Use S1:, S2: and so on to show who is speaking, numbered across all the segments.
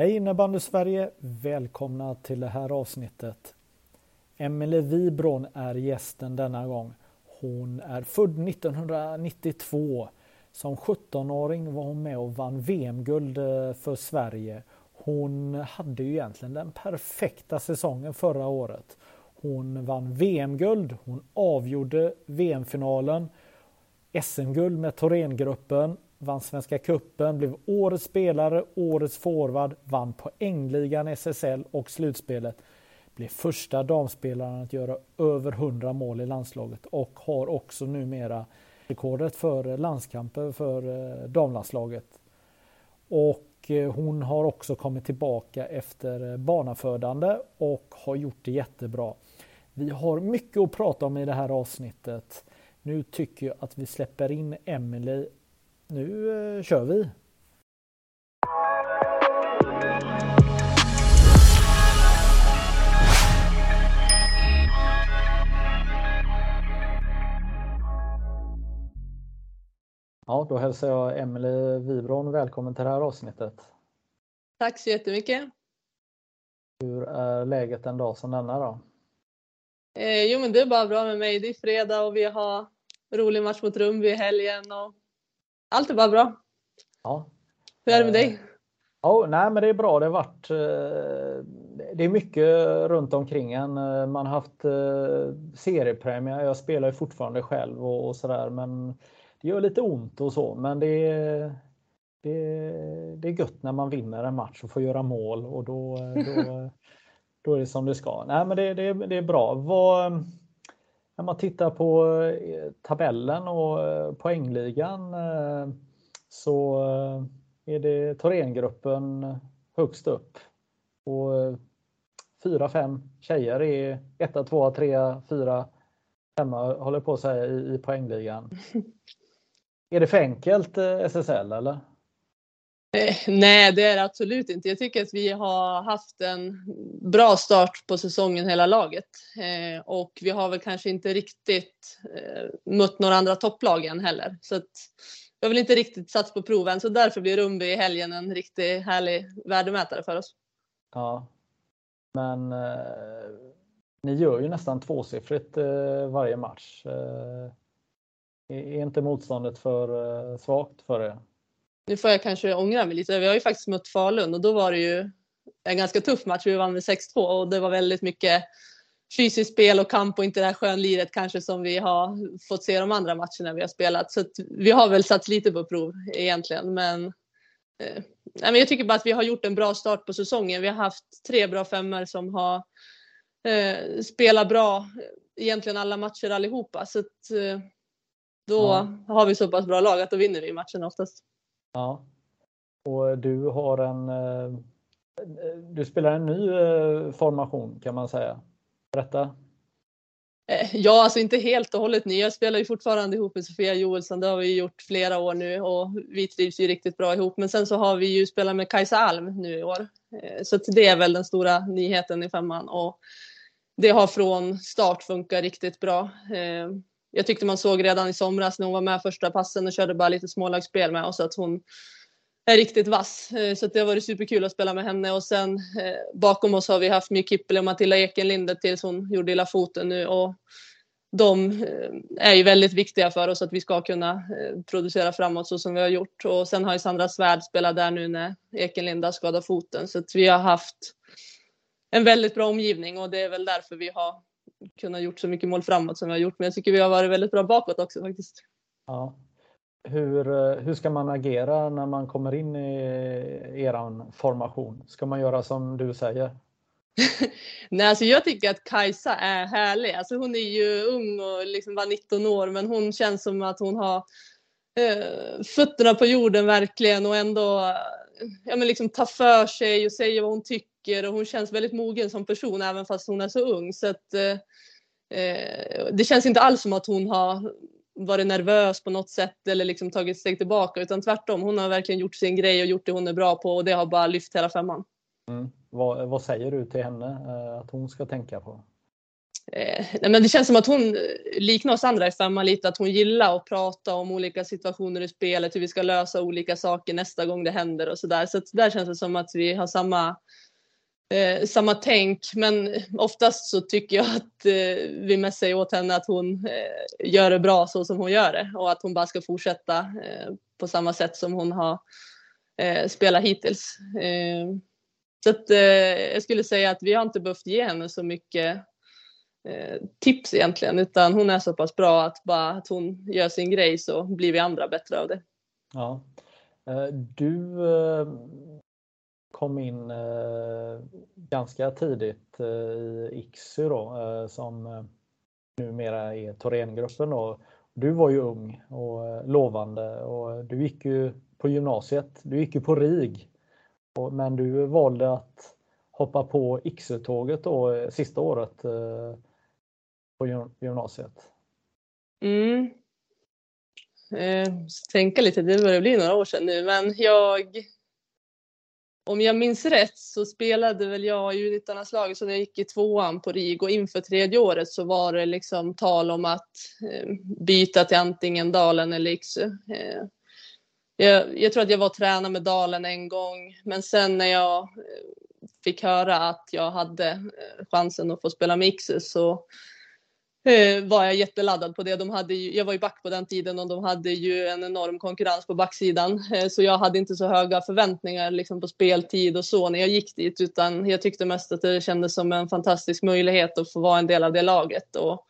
S1: Hej innebandy Sverige, välkomna till det här avsnittet. Emelie Wibron är gästen denna gång. Hon är född 1992. Som 17-åring var hon med och vann VM-guld för Sverige. Hon hade ju egentligen den perfekta säsongen förra året. Hon vann VM-guld, hon avgjorde VM-finalen, SM-guld med Thorengruppen, vann Svenska cupen, blev årets spelare, årets forward, vann poängligan SSL och slutspelet. Blev första damspelaren att göra över 100 mål i landslaget och har också numera rekordet för landskamper för damlandslaget. Och hon har också kommit tillbaka efter barnafödande och har gjort det jättebra. Vi har mycket att prata om i det här avsnittet. Nu tycker jag att vi släpper in Emelie. Nu kör vi! Ja, då hälsar jag Emelie Wibron välkommen till det här avsnittet.
S2: Tack så jättemycket.
S1: Hur är läget en dag som denna då?
S2: Jo men det är bara bra med mig. Det är fredag och vi har rolig match mot Rumby i helgen och allt är bara bra.
S1: Ja.
S2: Hur är det med dig?
S1: Ja, nej men det är bra. Det har varit det är mycket runt omkring en. Man har haft seriepremiär. Jag spelar ju fortfarande själv och sådär, men det gör lite ont och så, men det är gött när man vinner en match och får göra mål och då är det som det ska. Nej men det är bra. När man tittar på tabellen och poängligan så är det Thorengruppen högst upp. Och 4-5 tjejer är 1, 2, 3, 4, 5 håller på att säga i poängligan. Är det för enkelt SSL eller?
S2: Nej, det är det absolut inte. Jag tycker att vi har haft en bra start på säsongen hela laget. Och vi har väl kanske inte riktigt mött några andra topplagen heller. Så att vi har väl inte riktigt satt på proven. Så därför blir Rumby i helgen en riktigt härlig värdemätare för oss.
S1: Ja, men ni gör ju nästan tvåsiffrigt varje match. Är inte motståndet för svagt för er?
S2: Nu får jag kanske ångra mig lite. Vi har ju faktiskt mött Falun och då var det ju en ganska tuff match. Vi vann med 6-2 och det var väldigt mycket fysiskt spel och kamp och inte det här skönliret kanske som vi har fått se de andra matcherna vi har spelat. Så att vi har väl satt lite på prov egentligen. Men jag tycker bara att vi har gjort en bra start på säsongen. Vi har haft 3 bra femmor som har spelat bra egentligen alla matcher allihopa. Så att då har vi så pass bra lag att då vinner vi matchen oftast.
S1: Ja, och du spelar en ny formation kan man säga. Berätta.
S2: Ja, alltså inte helt och hållet ny. Jag spelar ju fortfarande ihop med Sofia Joelsson. Det har vi gjort flera år nu och vi trivs ju riktigt bra ihop. Men sen så har vi ju spelat med Kajsa Alm nu i år. Så det är väl den stora nyheten i femman och det har från start funkat riktigt bra. Jag tyckte man såg redan i somras när hon var med första passen och körde bara lite smålagsspel med oss att hon är riktigt vass. Så det har varit superkul att spela med henne. Och sen bakom oss har vi haft My Kippel och Matilda Ekenlinde tills hon gjorde illa foten nu. Och de är ju väldigt viktiga för oss att vi ska kunna producera framåt så som vi har gjort. Och sen har ju Sandra Svärd spelat där nu när Ekenlinda skadade foten. Så att vi har haft en väldigt bra omgivning och det är väl därför vi har kunnat gjort så mycket mål framåt som vi har gjort. Men jag tycker vi har varit väldigt bra bakåt också faktiskt.
S1: Ja. Hur ska man agera när man kommer in i eran formation? Ska man göra som du säger?
S2: Nej, alltså jag tycker att Kajsa är härlig. Alltså hon är ju ung och liksom bara 19 år, men hon känns som att hon har fötterna på jorden verkligen och ändå liksom tar för sig och säger vad hon tycker och hon känns väldigt mogen som person även fast hon är så ung. Så att det känns inte alls som att hon har varit nervös på något sätt eller liksom tagit steg tillbaka utan tvärtom. Hon har verkligen gjort sin grej och gjort det hon är bra på och det har bara lyft hela femman.
S1: Vad säger du till henne att hon ska tänka på?
S2: Nej, men det känns som att hon liknar oss andra i femman lite, att hon gillar att prata om olika situationer i spelet, hur vi ska lösa olika saker nästa gång det händer och sådär. Så att där känns det som att vi har samma tänk, men oftast så tycker jag att vi mest säger åt henne att hon gör det bra så som hon gör det och att hon bara ska fortsätta på samma sätt som hon har spelat hittills. Så att jag skulle säga att vi har inte behövt ge henne så mycket tips egentligen, utan hon är så pass bra att hon gör sin grej, så blir vi andra bättre av det.
S1: Ja. Du kom in ganska tidigt i IKSU då, som numera är Thorengruppen då. Du var ju ung och lovande och du gick ju på gymnasiet, du gick ju på RIG, men du valde att hoppa på IKSU-tåget då sista året på gymnasiet.
S2: Tänka lite, det börjar bli några år sedan nu, men om jag minns rätt så spelade väl jag i U19-landslaget, så när jag gick i tvåan på RIG, och inför tredje året så var det liksom tal om att byta till antingen Dalen eller IKSU. Jag tror att jag var tränare med Dalen en gång, men sen när jag fick höra att jag hade chansen att få spela med IKSU så var jag jätteladdad på det. Jag var ju back på den tiden och de hade ju en enorm konkurrens på backsidan. Så jag hade inte så höga förväntningar liksom på speltid och så när jag gick dit, utan jag tyckte mest att det kändes som en fantastisk möjlighet att få vara en del av det laget. Och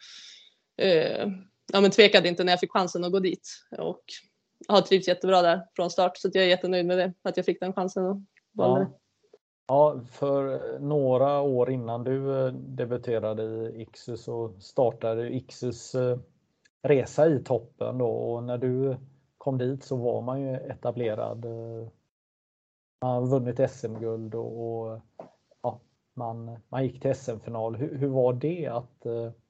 S2: men tvekade inte när jag fick chansen att gå dit. Och jag har trivts jättebra där från start, så jag är jättenöjd med det, att jag fick den chansen och valde det.
S1: Ja, för några år innan du debuterade i IKSU så startade IKSUs resa i toppen då, och när du kom dit så var man ju etablerad. Man har vunnit SM-guld och man gick till SM-final. Hur var det att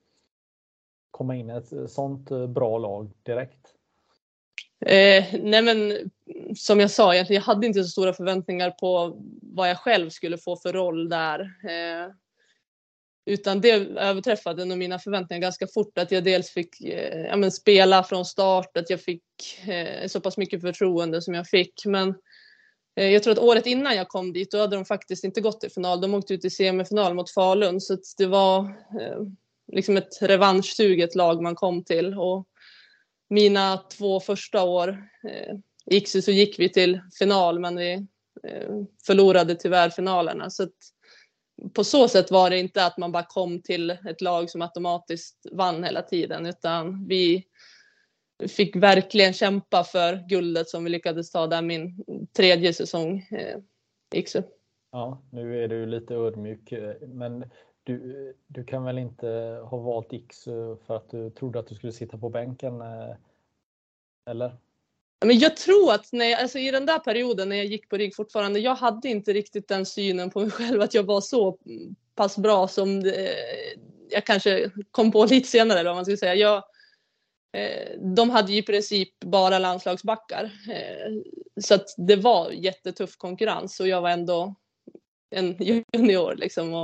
S1: komma in i ett sånt bra lag direkt?
S2: Nej, men som jag sa, jag hade inte så stora förväntningar på vad jag själv skulle få för roll där. Utan det överträffade nog mina förväntningar ganska fort, att jag dels fick spela från start, att jag fick så pass mycket förtroende som jag fick. Men jag tror att året innan jag kom dit, då hade de faktiskt inte gått till final. De åkte ut i semifinal mot Falun, så att det var liksom ett revanschsuget lag man kom till. Och mina 2 första år i IKSU så gick vi till final, men vi förlorade tyvärr finalerna. Så att på så sätt var det inte att man bara kom till ett lag som automatiskt vann hela tiden, utan vi fick verkligen kämpa för guldet som vi lyckades ta där min 3:e säsong i IKSU.
S1: Ja, nu är du lite ödmjuk, men du kan väl inte ha valt IKSU för att du trodde att du skulle sitta på bänken, eller?
S2: Men jag tror att i den där perioden när jag gick på RIG fortfarande, jag hade inte riktigt den synen på mig själv att jag var så pass bra som jag kanske kom på lite senare, eller vad man ska säga. De hade ju i princip bara landslagsbackar, så att det var jättetuff konkurrens, och jag var ändå en junior liksom.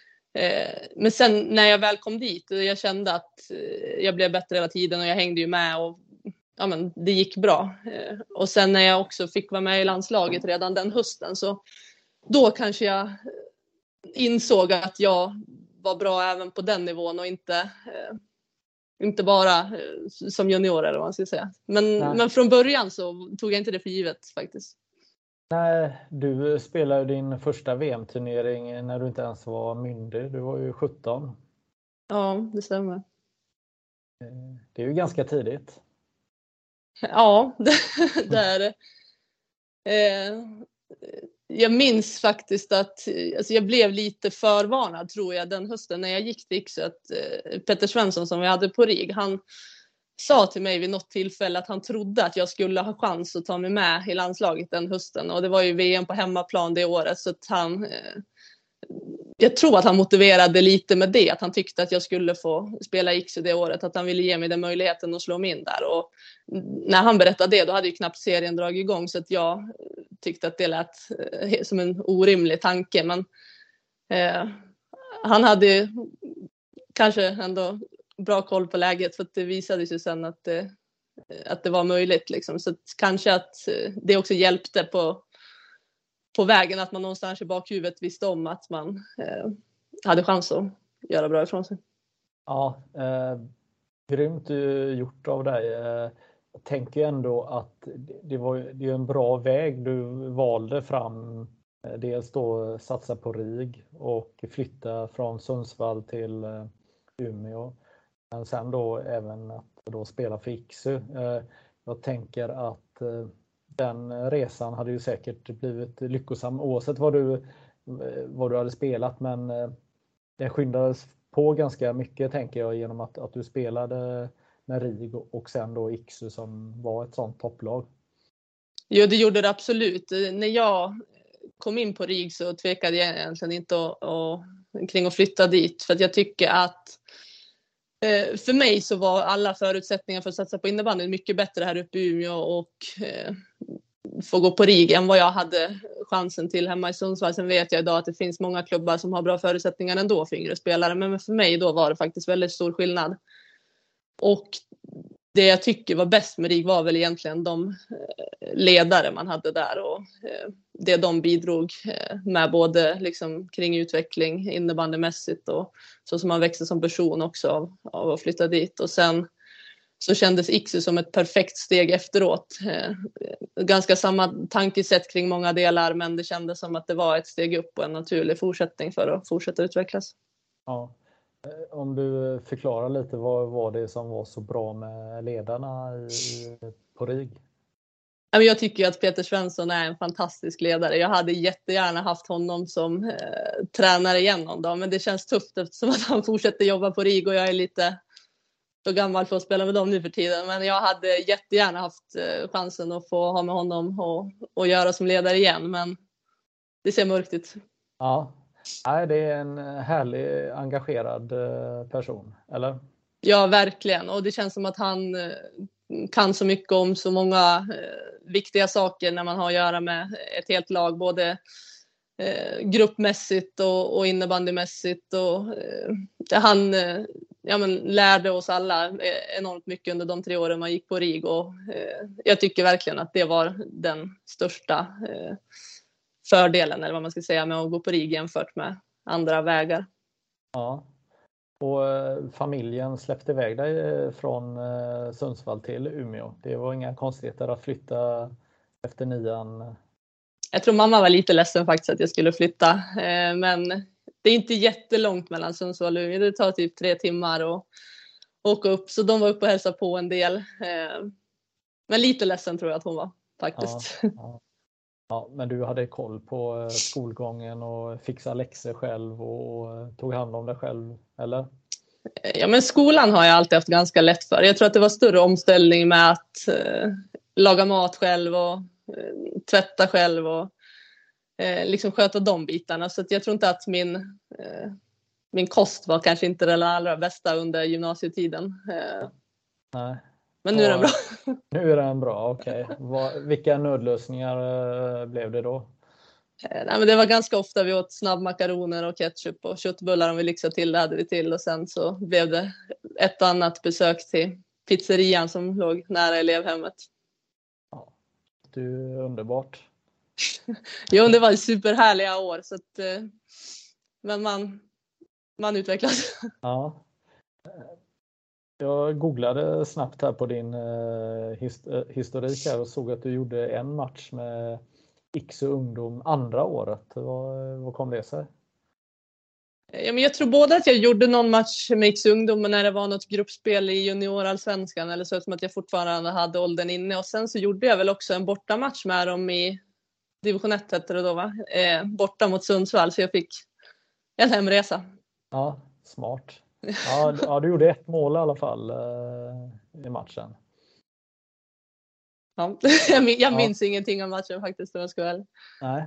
S2: Men sen när jag väl kom dit, jag kände att jag blev bättre hela tiden och jag hängde ju med, och det gick bra. Och sen när jag också fick vara med i landslaget redan den hösten, så då kanske jag insåg att jag var bra även på den nivån och inte bara som junior, eller vad man ska säga. Men från början så tog jag inte det för givet faktiskt.
S1: Nej, du spelade din första VM-turnering när du inte ens var myndig. Du var ju 17.
S2: Ja, det stämmer.
S1: Det är ju ganska tidigt.
S2: Ja, det är det. Jag minns faktiskt att jag blev lite förvarnad, tror jag, den hösten när jag gick till IKSU, att Petter Svensson som vi hade på RIG, han sa till mig vid något tillfälle att han trodde att jag skulle ha chans att ta mig med i landslaget den hösten, och det var ju VM på hemmaplan det året, så att jag tror att han motiverade lite med det, att han tyckte att jag skulle få spela IKSU det året, att han ville ge mig den möjligheten att slå mig in där. Och när han berättade det, då hade ju knappt serien dragit igång, så att jag tyckte att det lät som en orimlig tanke, men han hade kanske ändå bra koll på läget, för att det visade sig sen att det var möjligt liksom. Så att kanske att det också hjälpte på vägen, att man någonstans i bakhuvudet visste om att man hade chans att göra bra ifrån sig.
S1: Ja, grymt gjort av dig. Jag tänker ändå att det är en bra väg du valde fram. Dels då satsa på RIG och flytta från Sundsvall till Umeå. Men sen då även att då spela för Iksu. Jag tänker att den resan hade ju säkert blivit lyckosam oavsett vad du hade spelat, men det skyndades på ganska mycket, tänker jag, genom att du spelade med RIG och sen då Iksu som var ett sånt topplag.
S2: Jo, det gjorde det absolut. När jag kom in på RIG så tvekade jag egentligen inte kring att flytta dit, för att jag tycker att för mig så var alla förutsättningar för att satsa på innebandy mycket bättre här uppe i Umeå och få gå på RIG än vad jag hade chansen till hemma i Sundsvall. Sen vet jag idag att det finns många klubbar som har bra förutsättningar ändå för yngre spelare, men för mig då var det faktiskt väldigt stor skillnad. Och det jag tycker var bäst med RIG var väl egentligen de ledare man hade där och det de bidrog med, både liksom kring utveckling innebandymässigt och så som man växte som person också av att flytta dit. Och sen så kändes Iksu som ett perfekt steg efteråt. Ganska samma tankesätt kring många delar, men det kändes som att det var ett steg upp och en naturlig fortsättning för att fortsätta utvecklas.
S1: Ja. Om du förklarar lite, vad var det som var så bra med ledarna på RIG?
S2: Jag tycker att Peter Svensson är en fantastisk ledare. Jag hade jättegärna haft honom som tränare igenom då, men det känns tufft eftersom att han fortsätter jobba på RIG och jag är lite så gammal för att spela med dem nu för tiden. Men jag hade jättegärna haft chansen att få ha med honom och göra som ledare igen, men det ser mörkt ut.
S1: Ja, det är en härlig, engagerad person, eller?
S2: Ja, verkligen. Och det känns som att han kan så mycket om så många viktiga saker när man har att göra med ett helt lag, både gruppmässigt och innebandymässigt. Och han lärde oss alla enormt mycket under de 3 åren man gick på RIG, och jag tycker verkligen att det var den största fördelen, eller vad man ska säga, med att gå på RIG jämfört med andra vägar.
S1: Ja. Och familjen släppte iväg dig från Sundsvall till Umeå. Det var inga konstigheter att flytta efter 9:an.
S2: Jag tror mamma var lite ledsen faktiskt att jag skulle flytta. Men det är inte jättelångt mellan Sundsvall och Umeå. Det tar typ 3 timmar att åka upp. Så de var uppe och hälsade på en del. Men lite ledsen tror jag att hon var faktiskt.
S1: Ja, men du hade koll på skolgången och fixa läxor själv och tog hand om dig själv, eller?
S2: Ja, men skolan har jag alltid haft ganska lätt för. Jag tror att det var större omställning med att laga mat själv och tvätta själv och liksom sköta de bitarna. Så att jag tror inte att min kost var kanske inte det allra bästa under gymnasietiden.
S1: Nej.
S2: Men nu är den bra.
S1: Nu är den bra, okej. Vilka nödlösningar blev det då?
S2: Nej, men det var ganska ofta vi åt snabbmakaroner och ketchup och köttbullar om vi lyxade till, det hade vi till. Och sen så blev det ett annat besök till pizzerian som låg nära elevhemmet.
S1: Ja, det är underbart.
S2: Jo, det var superhärliga år, så att, men man utvecklas.
S1: Ja. Jag googlade snabbt här på din historik här och såg att du gjorde en match med Iksu ungdom andra året. Vad kom det sig?
S2: Ja, men jag tror både att jag gjorde någon match med Iksu ungdom när det var något gruppspel i juniorallsvenskan, eller så som att jag fortfarande hade åldern inne. Och sen så gjorde jag väl också en bortamatch med dem i division 1 hette det då, va? Borta mot Sundsvall, så jag fick en hemresa.
S1: Ja, smart. Ja, du gjorde 1 mål i alla fall i matchen.
S2: Ja, jag minns ingenting av matchen faktiskt, om jag ska väl.
S1: Nej.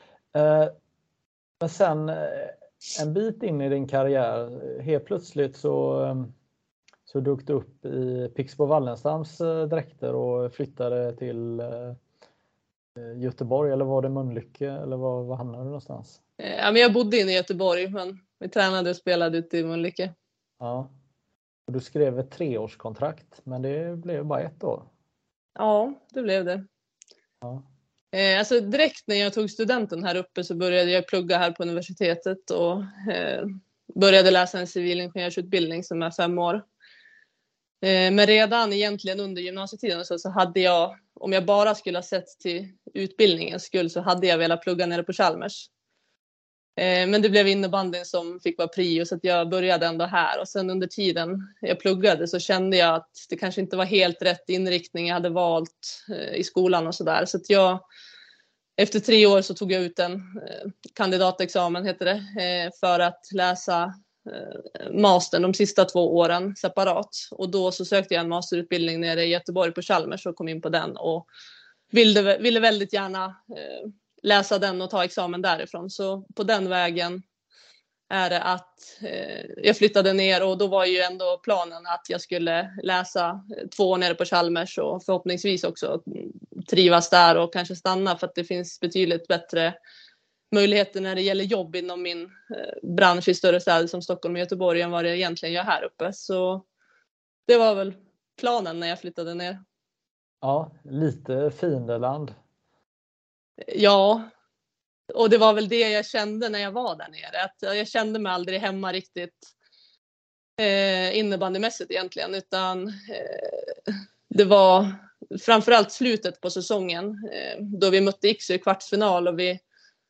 S1: Men sen en bit in i din karriär, helt plötsligt så dök du upp i Pixbo Wallenstams dräkter och flyttade till Göteborg, eller var det Mölnlycke, eller var hamnade du någonstans?
S2: Ja, men jag bodde inne i Göteborg, men vi tränade och spelade ute i Mölnlycke.
S1: Ja. Och du skrev ett 3-årskontrakt, men det blev bara 1 år.
S2: Ja, det blev det.
S1: Ja.
S2: Alltså direkt när jag tog studenten här uppe så började jag plugga här på universitetet och började läsa en civilingenjörsutbildning som är 5 år. Men redan egentligen under gymnasietiden så hade jag, om jag bara skulle ha sett till utbildningens skull, så hade jag velat plugga nere på Chalmers. Men det blev innebandyn som fick vara prio, så att jag började ändå här. Och sen under tiden jag pluggade så kände jag att det kanske inte var helt rätt inriktning jag hade valt i skolan och sådär. Så att efter 3 år så tog jag ut en kandidatexamen, heter det, för att läsa mastern de sista 2 åren separat. Och då så sökte jag en masterutbildning nere i Göteborg på Chalmers och kom in på den. Och ville väldigt gärna läsa den och ta examen därifrån. Så på den vägen är det att jag flyttade ner, och då var ju ändå planen att jag skulle läsa 2 år nere på Chalmers och förhoppningsvis också trivas där och kanske stanna, för att det finns betydligt bättre möjligheter när det gäller jobb inom min bransch i större städer som Stockholm och Göteborg än vad det egentligen gör här uppe. Så det var väl planen när jag flyttade ner.
S1: Ja, lite fiendeland.
S2: Ja, och det var väl det jag kände när jag var där nere. Att jag kände mig aldrig hemma riktigt innebandymässigt egentligen, utan det var framförallt slutet på säsongen då vi mötte Iksu i kvartsfinal och vi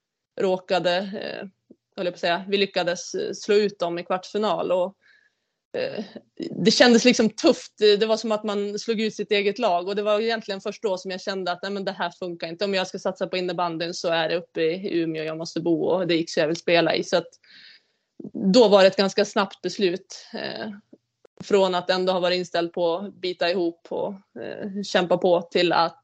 S2: vi lyckades slå ut dem i kvartsfinal, och det kändes liksom tufft. Det var som att man slog ut sitt eget lag, och det var egentligen först då som jag kände att nej, men det här funkar inte. Om jag ska satsa på innebandyn så är det uppe i Umeå jag måste bo, och det gick så jag vill spela i. Så att då var det ett ganska snabbt beslut från att ändå ha varit inställd på att bita ihop och kämpa på till att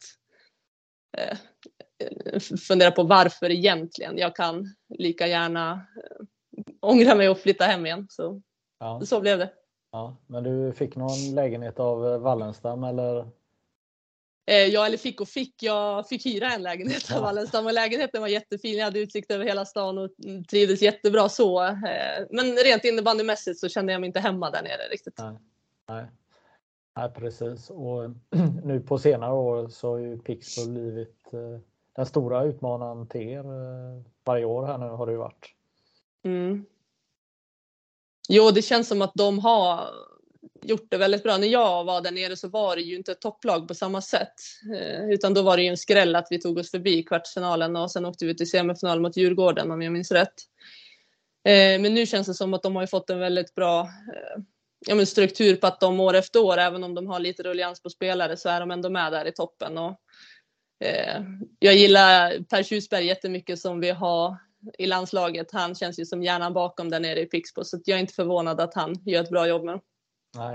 S2: fundera på varför egentligen. Jag kan lika gärna ångra mig och flytta hem igen. Så blev det.
S1: Ja, men du fick någon lägenhet av Wallenstam eller?
S2: Jag fick hyra en lägenhet av Wallenstam, och lägenheten var jättefin. Jag hade utsikt över hela stan och trivdes jättebra så. Men rent innebandymässigt så kände jag mig inte hemma där nere riktigt.
S1: Nej, precis. Och nu på senare år så har ju Pixbo blivit den stora utmanaren till er varje år här nu har det ju varit.
S2: Mm. Jo, det känns som att de har gjort det väldigt bra. När jag var där nere så var det ju inte ett topplag på samma sätt. Utan då var det ju en skräll att vi tog oss förbi kvartsfinalen och sen åkte vi till semifinal mot Djurgården om jag minns rätt. Men nu känns det som att de har fått en väldigt bra struktur på att de år efter år, även om de har lite ruljans på spelare, så är de ändå med där i toppen. Och, jag gillar Per Tjusberg jättemycket som vi har i landslaget. Han känns ju som hjärnan bakom där nere i Pixbo, så jag är inte förvånad att han gör ett bra jobb med.
S1: Nej.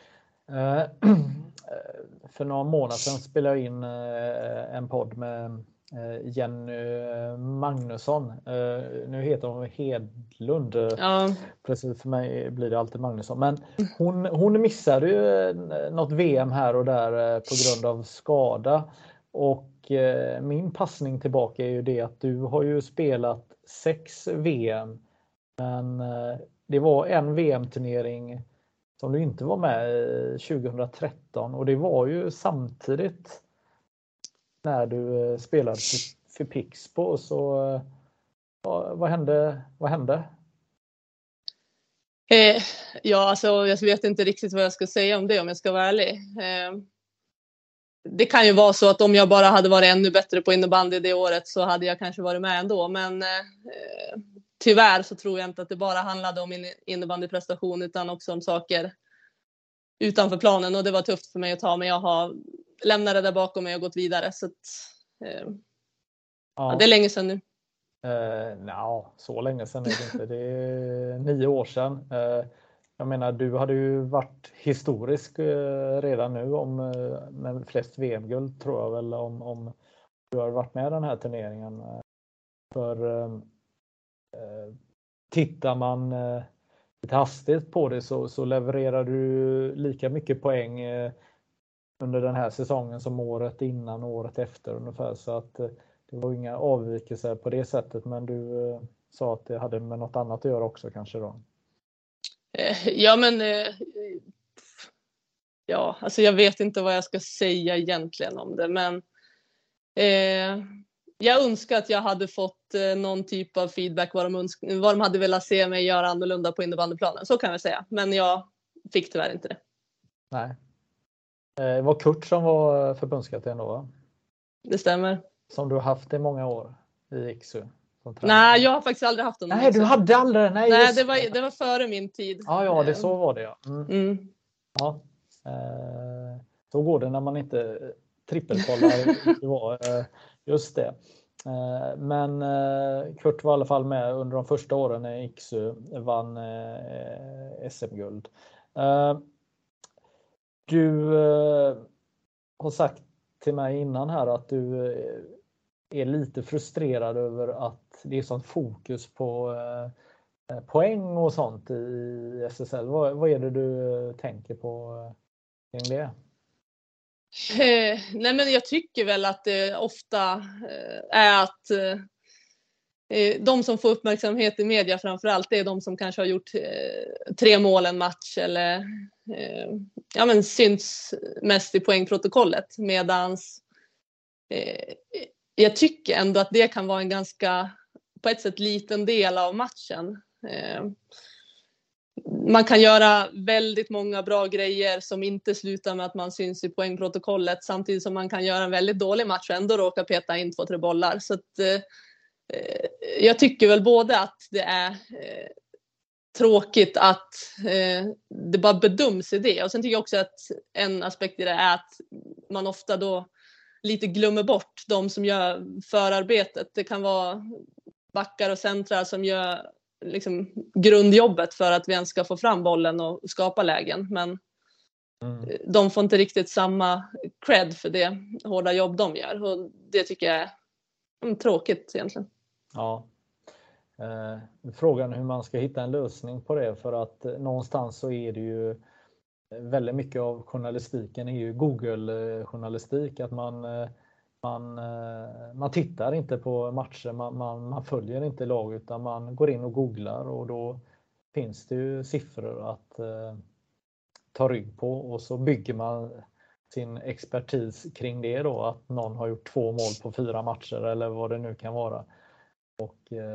S1: För några månader sedan spelade jag in en podd med Jenny Magnusson. Nu heter hon Hedlund.
S2: Ja.
S1: Precis, för mig blir det alltid Magnusson. Men hon missade ju något VM här och där på grund av skada. Och min passning tillbaka är ju det att du har ju spelat 6 VM. Men det var en VM-turnering som du inte var med i 2013. Och det var ju samtidigt när du spelade för Pixbo. Så vad hände?
S2: Ja, alltså jag vet inte riktigt vad jag ska säga om det, om jag ska vara ärlig. Det kan ju vara så att om jag bara hade varit ännu bättre på innebandy det året så hade jag kanske varit med ändå. Men tyvärr så tror jag inte att det bara handlade om min innebandyprestation utan också om saker utanför planen. Och det var tufft för mig att ta, men jag har lämnat det där bakom mig och gått vidare. Så att, det är länge sedan nu.
S1: Så länge sedan är det inte. Det är 9 år sedan. Jag menar, du hade ju varit historisk redan nu med flest VM-guld tror jag väl om du har varit med i den här turneringen. För tittar man lite hastigt på det så levererar du lika mycket poäng under den här säsongen som året innan och året efter ungefär. Så att det var inga avvikelser på det sättet, men du sa att det hade med något annat att göra också kanske då.
S2: Ja, men ja, alltså jag vet inte vad jag ska säga egentligen om det, men jag önskar att jag hade fått någon typ av feedback vad de hade velat se mig göra annorlunda på innebandyplanen. Så kan jag säga, men jag fick tyvärr inte det.
S1: Nej. Det var Kurt som var förbundskapten då, va?
S2: Det stämmer.
S1: Som du har haft i många år i Iksu.
S2: Nej, jag har faktiskt aldrig haft honom.
S1: Nej, du hade aldrig.
S2: Nej, det var före min tid.
S1: Ja, det så var det, ja. Ja. Så går det när man inte trippelkollar. Just det. Men Kurt var i alla fall med under de första åren när Iksu vann SM-guld. Du har sagt till mig innan här att du är lite frustrerad över att det är sånt fokus på poäng och sånt i SSL. Vad är det du tänker på kring det?
S2: Nej, men jag tycker väl att det ofta är att de som får uppmärksamhet i media framförallt är de som kanske har gjort 3 mål en match eller syns mest i poängprotokollet, medans jag tycker ändå att det kan vara en ganska på ett sätt liten del av matchen. Man kan göra väldigt många bra grejer som inte slutar med att man syns i poängprotokollet, samtidigt som man kan göra en väldigt dålig match och ändå råka peta in 2-3 bollar. Så att, jag tycker väl både att det är tråkigt att det bara bedöms i det, och sen tycker jag också att en aspekt i det är att man ofta då lite glömmer bort de som gör förarbetet. Det kan vara backar och centrar som gör liksom grundjobbet för att vi ens ska få fram bollen och skapa lägen, men de får inte riktigt samma cred för det hårda jobb de gör, och det tycker jag är tråkigt egentligen.
S1: Ja. Frågan hur man ska hitta en lösning på det, för att någonstans så är det ju väldigt mycket av journalistiken är ju Google-journalistik, att man tittar inte på matcher, man följer inte lag, utan man går in och googlar, och då finns det ju siffror att ta rygg på, och så bygger man sin expertis kring det då, att någon har gjort 2 mål på 4 matcher eller vad det nu kan vara. Och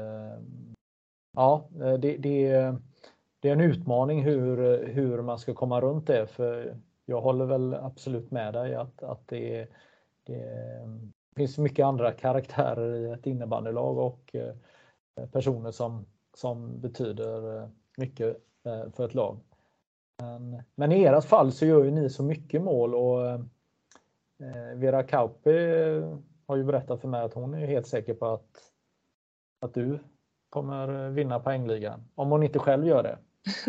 S1: ja, det är en utmaning hur man ska komma runt det, för jag håller väl absolut med dig att det finns mycket andra karaktärer i ett innebandylag och personer som betyder mycket för ett lag. Men i ert fall så gör ju ni så mycket mål, och Vera Kauppi har ju berättat för mig att hon är helt säker på att du kommer vinna poängligan, om hon inte själv gör det.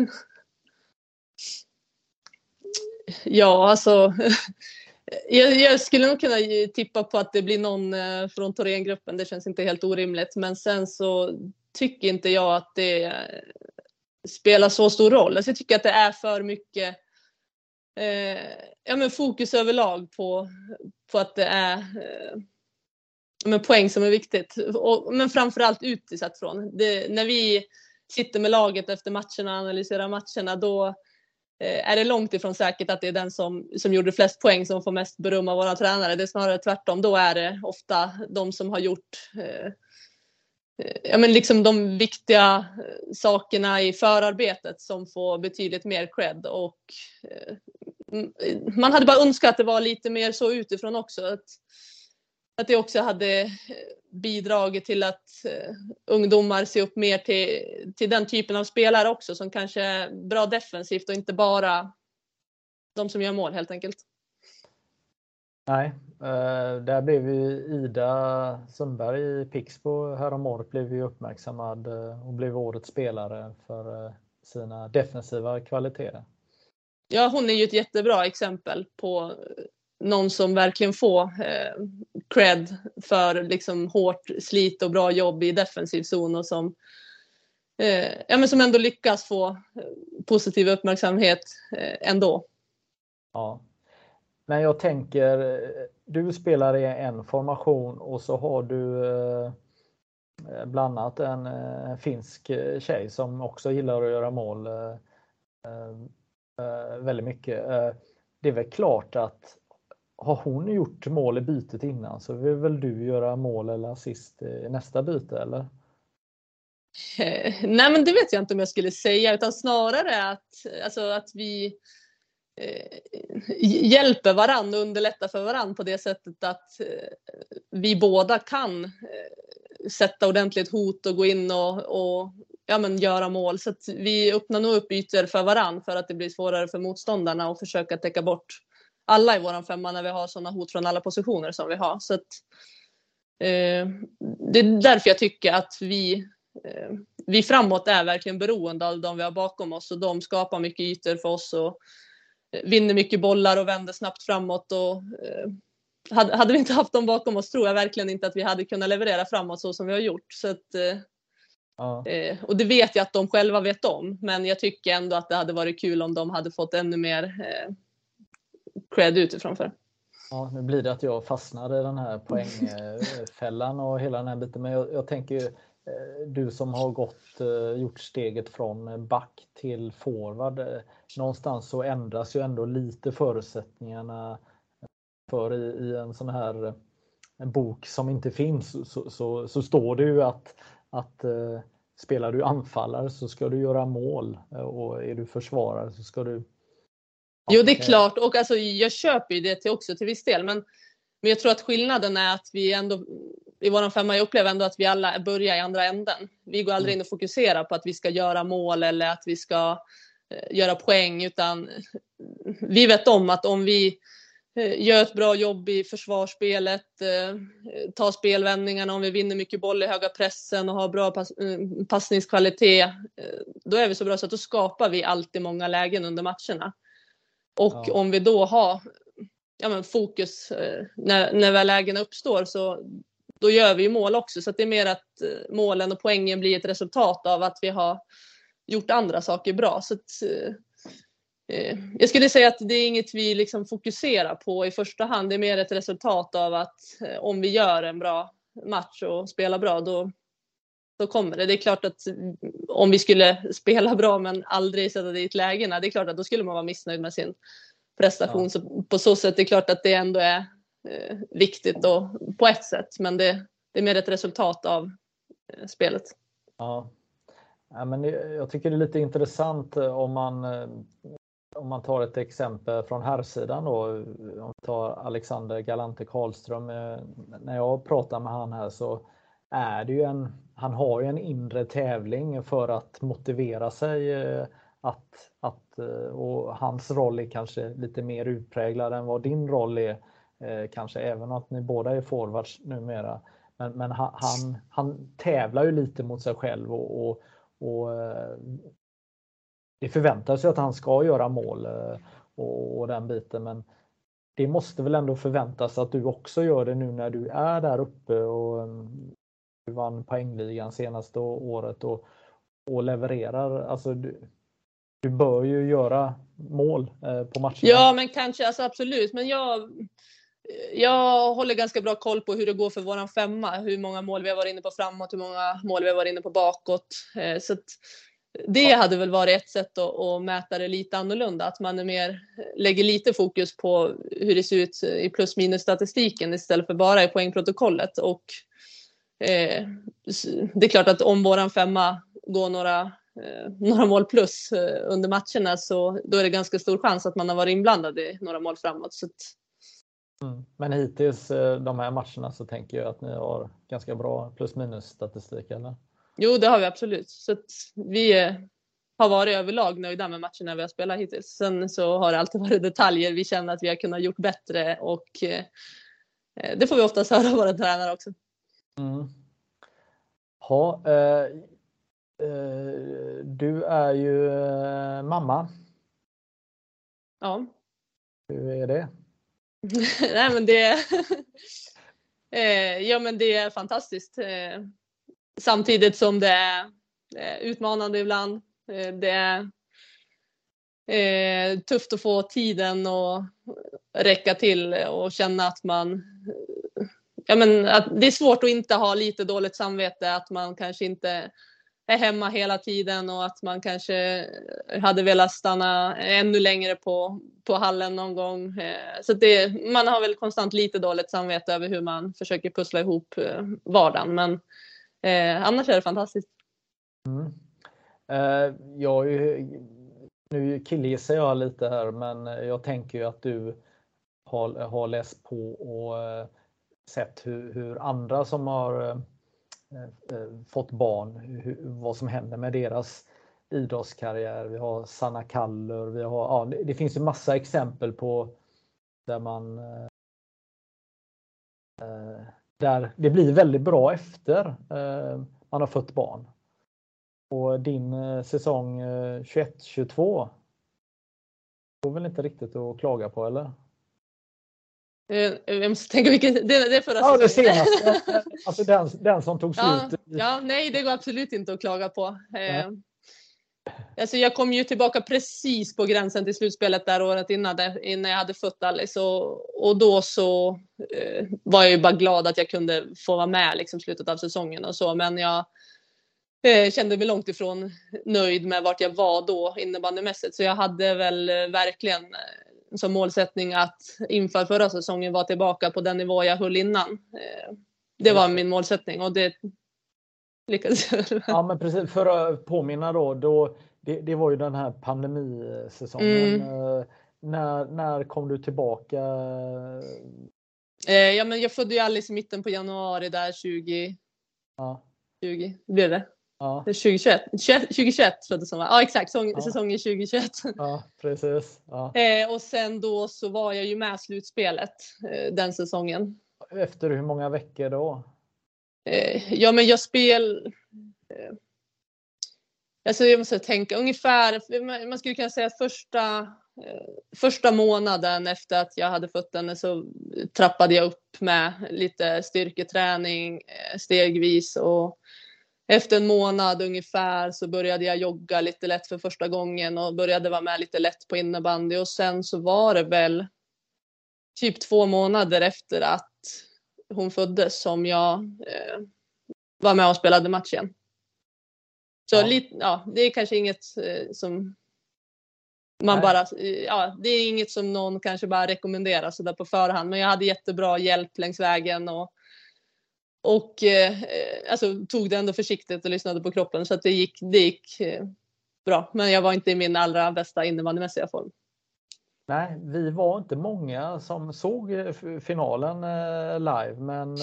S2: Ja, alltså jag skulle nog kunna tippa på att det blir någon från Thorengruppen. Det känns inte helt orimligt, men sen så tycker inte jag att det spelar så stor roll. Alltså jag tycker att det är för mycket fokus överlag på att det är poäng som är viktigt, men framförallt utisett från det. När vi sitter med laget efter matcherna och analyserar matcherna, då är det långt ifrån säkert att det är den som gjorde flest poäng som får mest beröm av våra tränare. Det är snarare tvärtom. Då är det ofta de som har gjort liksom de viktiga sakerna i förarbetet som får betydligt mer cred, och man hade bara önskat att det var lite mer så utifrån också, att det också hade bidragit till att ungdomar ser upp mer till den typen av spelare också, som kanske är bra defensivt och inte bara de som gör mål helt enkelt.
S1: Nej, där blev vi Ida Sundberg i Pixbo häromåret blev vi uppmärksammad och blev årets spelare för sina defensiva kvaliteter.
S2: Ja, hon är ju ett jättebra exempel på någon som verkligen får cred för liksom hårt slit och bra jobb i defensiv zon, och som ändå lyckas få positiv uppmärksamhet ändå.
S1: Ja. Men jag tänker, du spelar i en formation och så har du bland annat en finsk tjej som också gillar att göra mål. väldigt mycket. Det är väl klart att har hon gjort mål i bytet innan så vill väl du göra mål eller assist i nästa byte, eller?
S2: Nej, men det vet jag inte om jag skulle säga, utan snarare att vi hjälper varandra och underlättar för varandra på det sättet att vi båda kan sätta ordentligt hot och gå in och göra mål. Så att vi öppnar nog upp ytor för varandra för att det blir svårare för motståndarna och försöka täcka bort alla i våran femma när vi har sådana hot från alla positioner som vi har. Så att, det är därför jag tycker att vi framåt är verkligen beroende av de vi har bakom oss, och de skapar mycket ytor för oss och vinner mycket bollar och vänder snabbt framåt. Och hade vi inte haft dem bakom oss tror jag verkligen inte att vi hade kunnat leverera framåt så som vi har gjort. Så att, och det vet jag att de själva vet om, men jag tycker ändå att det hade varit kul om de hade fått ännu mer cred utifrån för.
S1: Ja, nu blir det att jag fastnar i den här poängfällan och hela den här biten, men jag tänker du som har gjort steget från back till forward, någonstans så ändras ju ändå lite förutsättningarna för i en sån här en bok som inte finns, så står det ju att spelar du anfallare så ska du göra mål, och är du försvarare så ska du...
S2: Jo, det är klart, och alltså, jag köper ju det också till viss del, men jag tror att skillnaden är att vi ändå i våran femma, jag upplever ändå att vi alla börjar i andra änden. Vi går aldrig in och fokuserar på att vi ska göra mål eller att vi ska göra poäng, utan vi vet om att om vi gör ett bra jobb i försvarsspelet, tar spelvändningarna, om vi vinner mycket boll i höga pressen och har bra passningskvalitet, då är vi så bra så att då skapar vi alltid många lägen under matcherna. Och om vi då har fokus när väl lägen uppstår, så då gör vi mål också. Så att det är mer att målen och poängen blir ett resultat av att vi har gjort andra saker bra. Så att, jag skulle säga att det är inget vi liksom fokuserar på i första hand. Det är mer ett resultat av att om vi gör en bra match och spelar bra, då kommer det. Det är klart att om vi skulle spela bra men aldrig sätta dit lägena, det är klart att då skulle man vara missnöjd med sin prestation. Så på så sätt är det klart att det ändå är viktigt och på ett sätt, men det är mer ett resultat av spelet.
S1: Ja, men jag tycker det är lite intressant om man tar ett exempel från herrsidan då, om vi tar Alexander Galante Karlström. När jag pratar med han här så är det ju han har ju en inre tävling för att motivera sig, och hans roll är kanske lite mer utpräglad än vad din roll är, kanske, även att ni båda är forwards numera. Men han tävlar ju lite mot sig själv, och det förväntas ju att han ska göra mål och den biten, men det måste väl ändå förväntas att du också gör det nu när du är där uppe, och du vann poängligan senaste året och levererar. Alltså du bör ju göra mål på matcherna.
S2: Ja, men kanske, alltså absolut, men jag håller ganska bra koll på hur det går för våran femma, hur många mål vi har varit inne på framåt, hur många mål vi har varit inne på bakåt. Så att det hade väl varit ett sätt att mäta det lite annorlunda, att man lägger lite fokus på hur det ser ut i plus minus statistiken istället för bara i poängprotokollet. Och det är klart att om våran femma går några mål plus under matcherna, så då är det ganska stor chans att man har varit inblandad i några mål framåt. Så att...
S1: Men hittills de här matcherna så tänker jag att ni har ganska bra plus minus statistik, eller?
S2: Jo, det har vi absolut. Så att vi har varit överlag nöjda med matcherna vi har spelat hittills. Sen så har det alltid varit detaljer vi känner att vi har kunnat gjort bättre, och det får vi oftast höra av våra tränare också.
S1: Ja, du är ju mamma.
S2: Ja.
S1: Hur är det?
S2: Nej, men det är fantastiskt. Samtidigt som det är utmanande ibland. Det är tufft att få tiden att räcka till och känna att att det är svårt att inte ha lite dåligt samvete, att man kanske inte är hemma hela tiden och att man kanske hade velat stanna ännu längre på hallen någon gång. Så man har väl konstant lite dåligt samvete över hur man försöker pussla ihop vardagen. Men annars är det fantastiskt.
S1: Nu killgissar jag lite här, men jag tänker ju att du har läst på och sett hur andra som har fått barn, vad som händer med deras idrottskarriär. Vi har Sanna Kallur, det finns ju massa exempel på där där det blir väldigt bra efter man har fått barn. Och din säsong 21-22 går väl inte riktigt att klaga på, eller?
S2: Jag måste tänka vilken det är förra
S1: säsongen. Det senaste. Alltså den som tog slut.
S2: Ja, nej, det går absolut inte att klaga på. Alltså jag kom ju tillbaka precis på gränsen till slutspelet där året innan jag hade fått Alice. Och då så var jag ju bara glad att jag kunde få vara med liksom slutet av säsongen och så. Men jag kände mig långt ifrån nöjd med vart jag var då innebandymässigt. Så jag hade väl verkligen som målsättning att inför förra säsongen vara tillbaka på den nivå jag höll innan. Det var min målsättning och det lyckades.
S1: Ja, men precis, för att påminna då det var ju den här pandemisäsongen. När kom du tillbaka?
S2: Ja, men jag födde ju Alice i mitten på januari där 20 blev det. Ja. 2021 föddes hon. Ja, exakt, säsongen 2021.
S1: Ja, precis. Ja.
S2: Och sen då så var jag ju med slutspelet den säsongen.
S1: Efter hur många veckor då?
S2: Ja, men alltså jag måste tänka ungefär, man skulle kunna säga att första månaden efter att jag hade fått henne så trappade jag upp med lite styrketräning stegvis, och efter en månad ungefär så började jag jogga lite lätt för första gången och började vara med lite lätt på innebandy, och sen så var det väl typ 2 månader efter att hon föddes som jag var med och spelade matchen. Så det är kanske inget som man det är inget som någon kanske bara rekommenderar så där på förhand, men jag hade jättebra hjälp längs vägen och alltså tog det ändå försiktigt och lyssnade på kroppen, så att det gick bra, men jag var inte i min allra bästa innebandymässiga form.
S1: Nej, vi var inte många som såg finalen live, men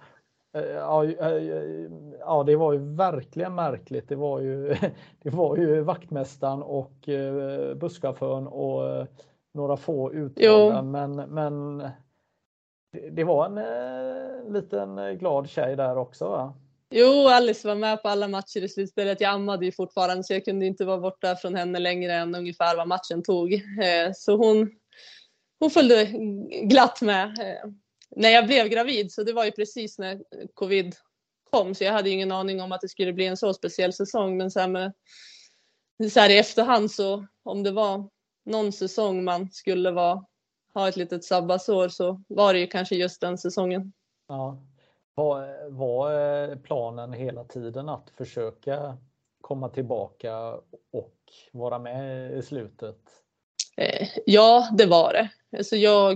S1: det var ju verkligen märkligt. Det var ju vaktmästaren och busschauffören och några få utvalda, men det var en liten glad tjej där också, va?
S2: Jo, Alice var med på alla matcher i slutspelet. Jag ammade ju fortfarande, så jag kunde inte vara borta från henne längre än ungefär vad matchen tog. Så hon följde glatt med när jag blev gravid. Så det var ju precis när covid kom. Så jag hade ju ingen aning om att det skulle bli en så speciell säsong. Men så här i efterhand, så om det var någon säsong man skulle ha ett litet sabbatsår, så var det ju kanske just den säsongen.
S1: Ja. Var planen hela tiden att försöka komma tillbaka och vara med i slutet?
S2: Ja, det var det. Alltså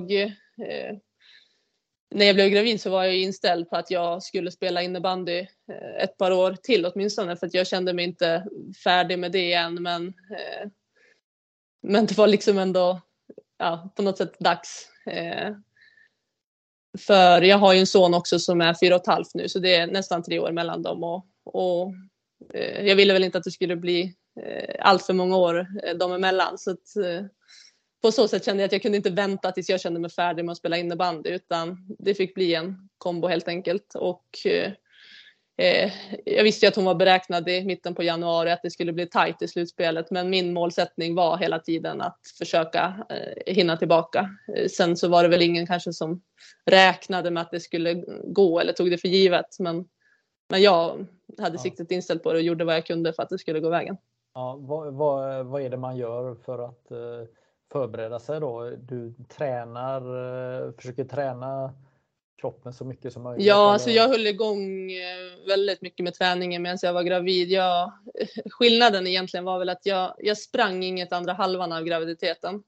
S2: när jag blev gravid så var jag inställd på att jag skulle spela innebandy ett par år till åtminstone, för att jag kände mig inte färdig med det än, men det var liksom ändå på något sätt dags. För jag har ju en son också som är 4,5 nu, så det är nästan 3 år mellan dem, och jag ville väl inte att det skulle bli allt för många år dem emellan, så att på så sätt kände jag att jag kunde inte vänta tills jag kände mig färdig med att spela innebandy, utan det fick bli en kombo helt enkelt. Och jag visste ju att hon var beräknad i mitten på januari, att det skulle bli tajt i slutspelet, men min målsättning var hela tiden att försöka hinna tillbaka. Sen så var det väl ingen kanske som räknade med att det skulle gå eller tog det för givet, men jag hade siktet inställt på det och gjorde vad jag kunde för att det skulle gå vägen.
S1: Ja, vad är det man gör för att förbereda sig då? Du försöker träna kroppen så mycket som möjligt?
S2: Ja, alltså jag höll igång väldigt mycket med träningen medan jag var gravid. Skillnaden egentligen var väl att jag sprang inget andra halvan av graviditeten.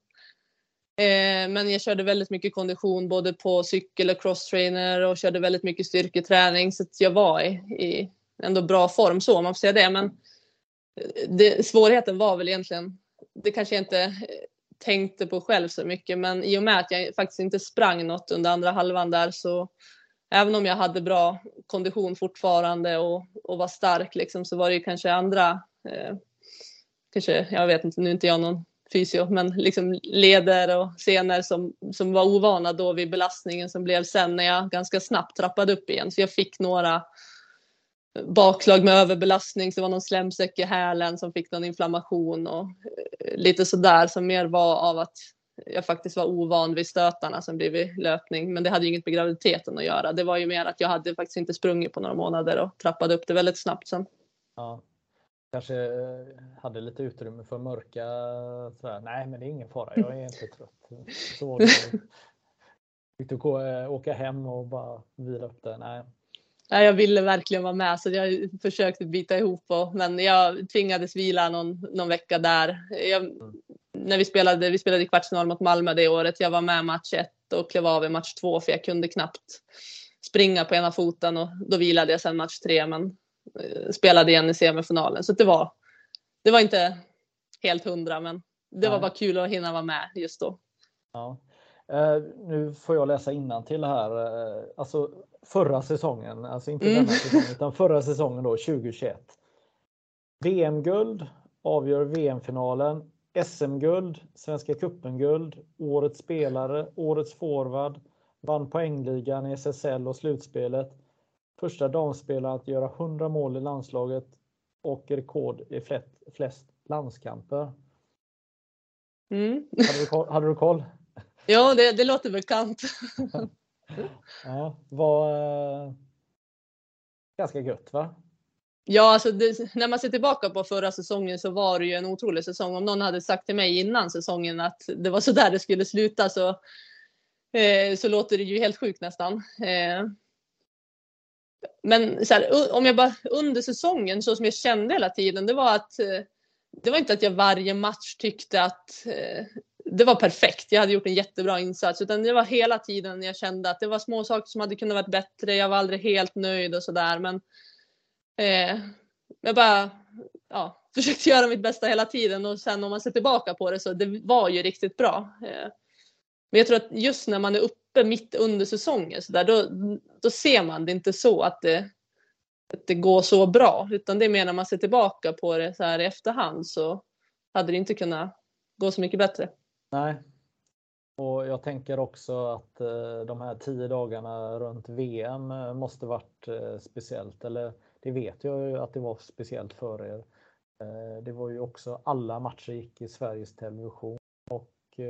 S2: Men jag körde väldigt mycket kondition både på cykel och crosstrainer och körde väldigt mycket styrketräning, så att jag var i ändå bra form, så om man får säga det. Men svårigheten var väl egentligen, det kanske jag inte tänkte på själv så mycket, men i och med att jag faktiskt inte sprang något under andra halvan där, så även om jag hade bra kondition fortfarande och var stark liksom, så var det ju kanske andra kanske, jag vet inte, nu är inte jag någon fysio, men liksom leder och senor som var ovana då vid belastningen som blev sen när jag ganska snabbt trappade upp igen. Så jag fick några bakslag med överbelastning, så det var någon slemsäck i hälen som fick någon inflammation och lite sådär, som mer var av att jag faktiskt var ovan vid stötarna som blev vid löpning. Men det hade ju inget med graviditeten att göra. Det var ju mer att jag hade faktiskt inte sprungit på några månader och trappade upp det väldigt snabbt sen.
S1: Ja. Kanske hade lite utrymme för mörka sådär. Nej, men det är ingen fara, jag är inte trött. Så fick du åka hem och bara vila upp det? Nej.
S2: Jag ville verkligen vara med, så jag försökte bita ihop, men jag tvingades vila någon vecka där. När vi spelade i kvartsfinal mot Malmö det året. Jag var med match 1 och klev av i match 2 för jag kunde knappt springa på ena foten, och då vilade jag sen match 3, men spelade igen i semifinalen. Så det var inte helt 100, men det var bara kul att hinna vara med just då.
S1: Ja. Nu får jag läsa innantill här. Alltså förra säsongen, alltså inte denna säsong, utan förra säsongen då, 2021. VM-guld, avgör VM-finalen, SM-guld, Svenska cupen-guld, årets spelare, årets forward, vann poängligan i SSL och slutspelet. Första damspelaren att göra 100 mål i landslaget och rekord i flest landskamper. Hade du koll?
S2: Ja, det låter bekant.
S1: Ja, var ganska gött, va?
S2: Ja, alltså när man ser tillbaka på förra säsongen så var det ju en otrolig säsong. Om någon hade sagt till mig innan säsongen att det var så där det skulle sluta, så låter det ju helt sjukt nästan. Men så här, om jag bara under säsongen, så som jag kände hela tiden, det var att det var inte att jag varje match tyckte att det var perfekt. Jag hade gjort en jättebra insats, utan det var hela tiden jag kände att det var små saker som hade kunnat varit bättre. Jag var aldrig helt nöjd och sådär, men jag bara försökte göra mitt bästa hela tiden, och sen om man ser tillbaka på det så det var ju riktigt bra. Men jag tror att just när man är uppe mitt under säsongen så där, då ser man det inte så att det går så bra, utan det är mer när man ser tillbaka på det så här i efterhand, så hade det inte kunnat gå så mycket bättre.
S1: Nej. Och jag tänker också att de här 10 dagarna runt VM måste varit speciellt, eller det vet jag ju att det var speciellt för er. Det var ju också, alla matcher gick i Sveriges Television, och det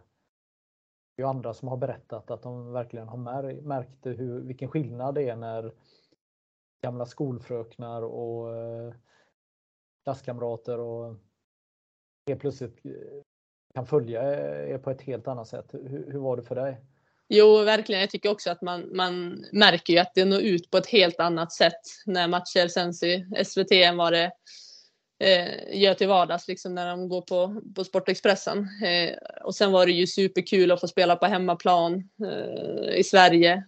S1: är ju andra som har berättat att de verkligen har märkt vilken skillnad det är när gamla skolfröknar och klasskamrater och helt plötsligt kan följa er på ett helt annat sätt. Hur var det för dig?
S2: Jo, verkligen. Jag tycker också att man märker ju att det når ut på ett helt annat sätt när matcher sänds i SVT än vad det gör till vardags, liksom när de går på Sportexpressen. Och sen var det ju superkul att få spela på hemmaplan i Sverige.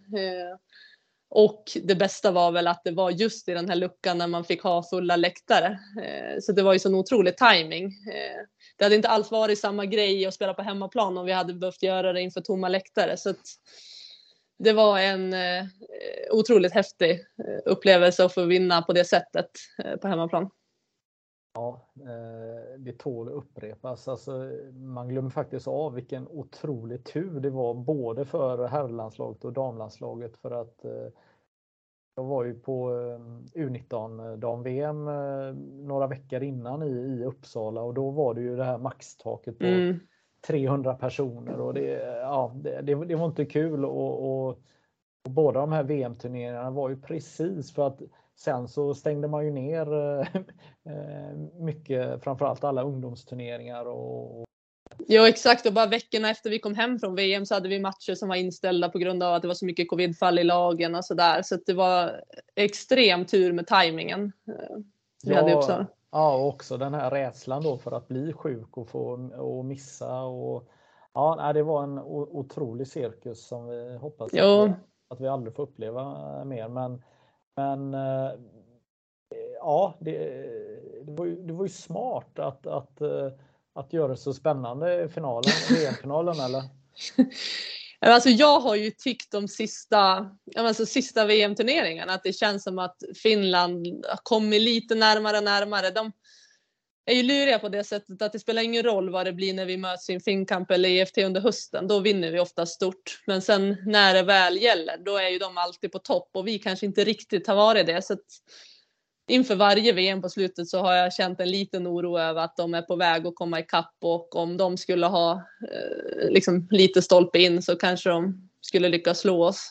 S2: Och det bästa var väl att det var just i den här luckan när man fick ha fulla läktare. Så det var ju sån otrolig timing. Det hade inte alls varit samma grej att spela på hemmaplan om vi hade behövt göra det inför tomma läktare. Så att det var en otroligt häftig upplevelse att få vinna på det sättet på hemmaplan.
S1: Ja, det tål att upprepas. Alltså, man glömmer faktiskt av vilken otrolig tur det var både för herrlandslaget och damlandslaget, för att jag var ju på U19 dam-VM några veckor innan i Uppsala, och då var det ju det här maxtaket på 300 personer, och det var inte kul, och båda de här VM-turneringarna var ju precis för att sen så stängde man ju ner mycket, framförallt alla ungdomsturneringar, och
S2: Ja, exakt. Och bara veckorna efter vi kom hem från VM så hade vi matcher som var inställda på grund av att det var så mycket covidfall i lagen och sådär. Så att det var extrem tur med tajmingen. Vi hade i Uppsala.
S1: Ja, och också den här rädslan då för att bli sjuk och få och missa. Och, ja, det var en otrolig cirkus som vi hoppas att vi aldrig får uppleva mer. Men ja, det var ju smart att göra det så spännande i finalen, VM-finalen, eller?
S2: Alltså jag har ju tyckt de sista VM-turneringarna att det känns som att Finland kommer lite närmare. De är ju luriga på det sättet att det spelar ingen roll vad det blir när vi möts i en Finnkamp eller EFT under hösten. Då vinner vi ofta stort. Men sen när det väl gäller, då är ju de alltid på topp och vi kanske inte riktigt har varit det. Så att inför varje VM på slutet så har jag känt en liten oro över att de är på väg att komma ikapp, och om de skulle ha liksom lite stolpe in så kanske de skulle lyckas slå oss.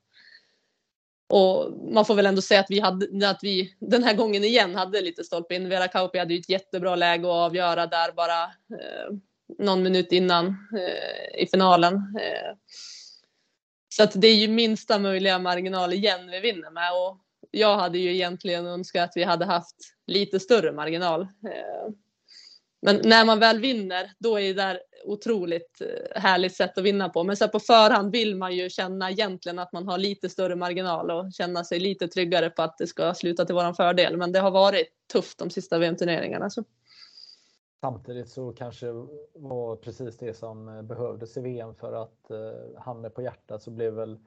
S2: Och man får väl ändå säga att vi den här gången igen hade lite stolpe in. Vera Kauppi hade ju ett jättebra läge att avgöra där bara någon minut innan i finalen. Så att det är ju minsta möjliga marginal igen vi vinner med, och jag hade ju egentligen önskat att vi hade haft lite större marginal. Men när man väl vinner, då är det där otroligt härligt sätt att vinna på. Men så på förhand vill man ju känna egentligen att man har lite större marginal och känna sig lite tryggare på att det ska sluta till våran fördel. Men det har varit tufft de sista VM-turneringarna. Så.
S1: Samtidigt så kanske var precis det som behövdes i VM, för att handen på hjärtat så blev väl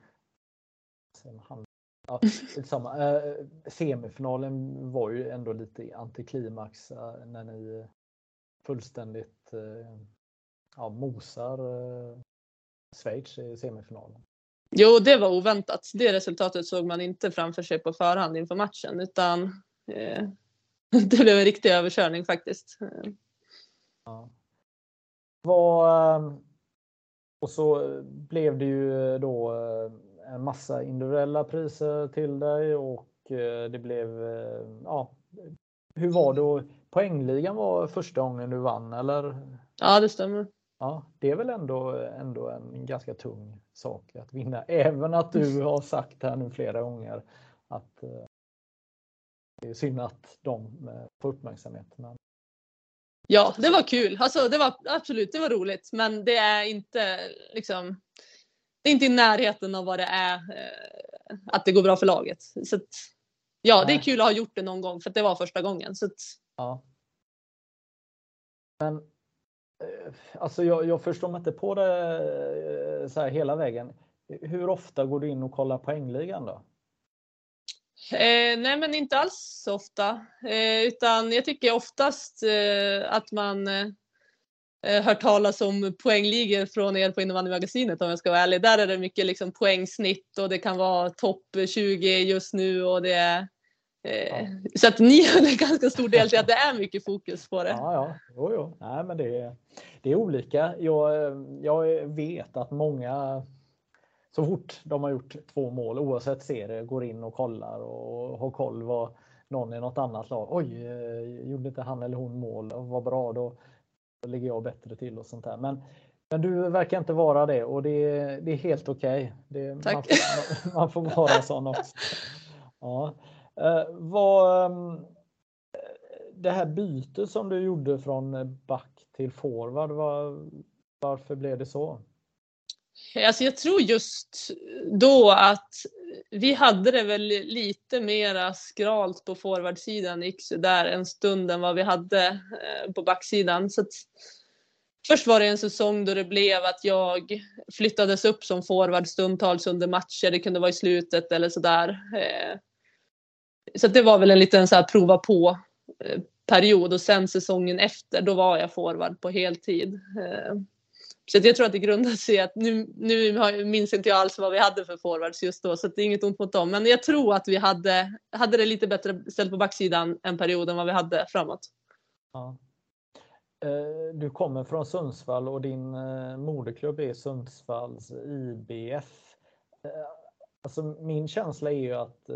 S1: semifinalen var ju ändå lite antiklimax när ni fullständigt mosar Schweiz i semifinalen.
S2: Jo, det var oväntat. Det resultatet såg man inte framför sig på förhand inför matchen, utan det blev en riktig överkörning faktiskt.
S1: Ja. Och så blev det ju då en massa individuella priser till dig, och det blev hur var det då? Poängligan var första gången du vann, eller?
S2: Ja, det stämmer.
S1: Ja, det är väl ändå en ganska tung sak att vinna, även att du har sagt här nu flera gånger att det är synd att de får uppmärksamhet. Men...
S2: Ja, det var kul. Alltså, det var roligt, men det är inte det är inte i närheten av vad det är att det går bra för laget. Så att, ja, det är kul att ha gjort det någon gång, för att det var första gången. Så att...
S1: Ja. Men alltså jag förstår mig inte på det så här hela vägen. Hur ofta går du in och kollar poängligan då?
S2: Nej, men inte alls så ofta. Utan jag tycker oftast att man hör talas om poängligor från er på Innevandymagasinet, om jag ska vara ärlig. Där är det mycket liksom poängsnitt, och det kan vara topp 20 just nu, och det är så att ni har en ganska stor del till att det är mycket fokus på det.
S1: Ja. Jo. Nej, men det är olika. Jag vet att många, så fort de har gjort 2 mål oavsett serie, går in och kollar och har koll vad någon i något annat lag. Oj, gjorde inte han eller hon mål? Vad bra, då ligger jag bättre till och sånt där. Men du verkar inte vara det, och det är helt okej.
S2: Tack.
S1: Man får vara sån också. Ja. Det här bytet som du gjorde från back till forward, varför blev det så?
S2: Alltså jag tror just då att vi hade det väl lite mera skralt på forwardsidan där en stund än vad vi hade på backsidan. Så att först var det en säsong då det blev att jag flyttades upp som forward stundtals under matcher. Det kunde vara i slutet eller sådär. Så det var väl en liten så här prova på period, och sen säsongen efter då var jag forward på heltid. Så jag tror att det grundar sig att nu minns inte jag alls vad vi hade för forwards just då, så det är inget ont mot dem. Men jag tror att vi hade det lite bättre ställt på backsidan en period än vad vi hade framåt.
S1: Ja. Du kommer från Sundsvall och din moderklubb är Sundsvalls IBF. Alltså min känsla är ju att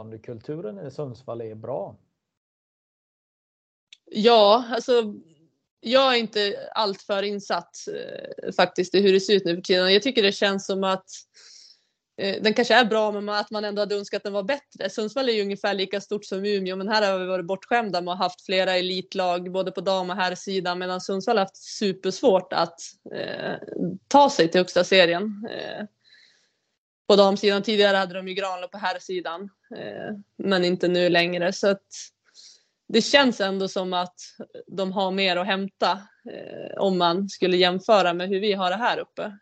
S1: innebandykulturen i Sundsvall är bra.
S2: Ja, alltså Jag är inte allt för insatt faktiskt i hur det ser ut nu för tiden. Jag tycker det känns som att den kanske är bra, men att man ändå hade önskat att den var bättre. Sundsvall är ju ungefär lika stort som Umeå, men här har vi varit bortskämda med att ha haft flera elitlag både på dam- och herrsidan, medan Sundsvall har haft supersvårt att ta sig till högsta serien. På damsidan tidigare hade de ju Granlund på herrsidan, men inte nu längre. Så att det känns ändå som att de har mer att hämta om man skulle jämföra med hur vi har det här uppe.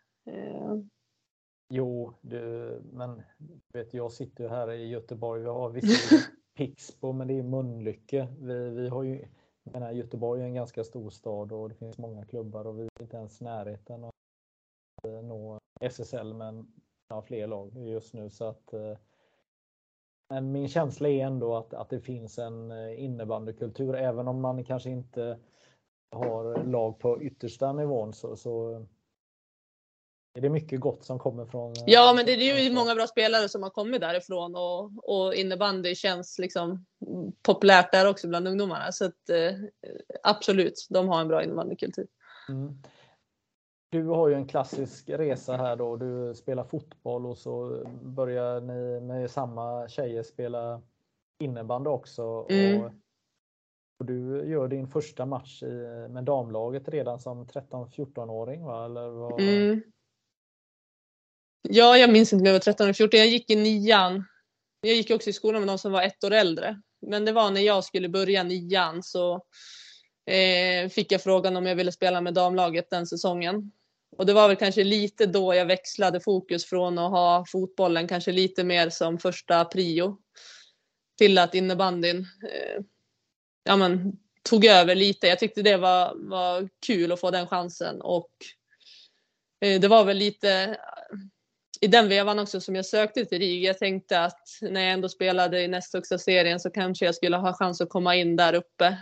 S1: Jo, men vet, jag sitter ju här i Göteborg. Vi har visserligen Pixbo, men det är Mölnlycke. Vi har ju, jag menar, Göteborg är en ganska stor stad och det finns många klubbar och vi är inte ens närheten att nå SSL, men ja, fler lag just nu. Så att, men min känsla är ändå att det finns en innebandykultur, även om man kanske inte har lag på yttersta nivån, så är det mycket gott som kommer från...
S2: Ja, men det är ju många bra spelare som har kommit därifrån och innebandy känns liksom populärt där också bland ungdomarna. Så att, absolut, de har en bra innebandykultur.
S1: Mm. Du har ju en klassisk resa här då. Du spelar fotboll och så börjar ni med samma tjejer spela innebandy också. Och du gör din första match med damlaget redan som 13-14-åring, va? Eller vad?
S2: Ja, jag minns inte om jag var 13 eller 14. Jag gick i 9:an. Jag gick också i skolan med någon som var 1 år äldre. Men det var när jag skulle börja 9:an så fick jag frågan om jag ville spela med damlaget den säsongen. Och det var väl kanske lite då jag växlade fokus från att ha fotbollen kanske lite mer som första prio till att innebandyn tog över lite. Jag tyckte det var kul att få den chansen, och det var väl lite i den vevan också som jag sökte till RIG. Jag tänkte att när jag ändå spelade i näst högsta serien så kanske jag skulle ha chans att komma in där uppe.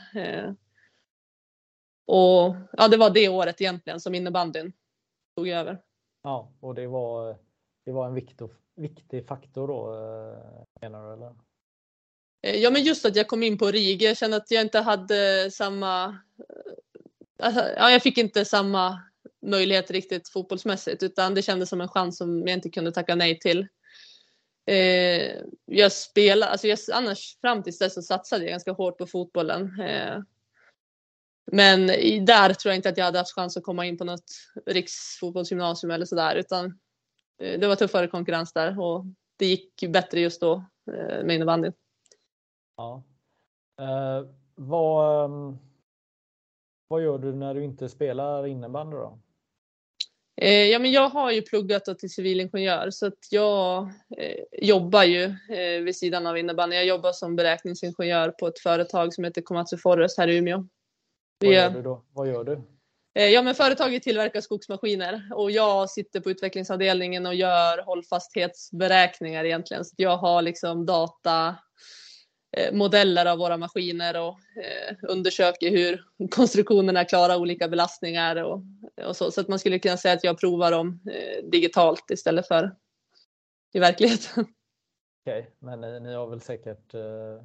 S2: Och ja, det var det året egentligen som innebandyn tog över.
S1: Ja, och det var en viktig faktor då, menar du, eller?
S2: Ja, men just att jag kom in på RIG. Jag kände att jag inte hade samma... jag fick inte samma möjlighet riktigt fotbollsmässigt, utan det kändes som en chans som jag inte kunde tacka nej till. Jag spelade, annars fram till dess så satsade jag ganska hårt på fotbollen. Men där tror jag inte att jag hade haft chans att komma in på något riksfotbollsgymnasium eller sådär, utan det var tuffare konkurrens där och det gick bättre just då med innebandyn.
S1: Ja. Vad gör du när du inte spelar innebandy då?
S2: Ja, men jag har ju pluggat till civilingenjör, så att jag jobbar ju vid sidan av innebandy. Jag jobbar som beräkningsingenjör på ett företag som heter Komatsu Forest här i Umeå.
S1: Vad gör du då? Vad gör du?
S2: Ja, men företaget tillverkar skogsmaskiner och jag sitter på utvecklingsavdelningen och gör hållfasthetsberäkningar egentligen. Så jag har liksom modeller av våra maskiner och undersöker hur konstruktionerna klarar olika belastningar och så. Så att man skulle kunna säga att jag provar dem digitalt istället för i verkligheten.
S1: Okej, men ni har väl säkert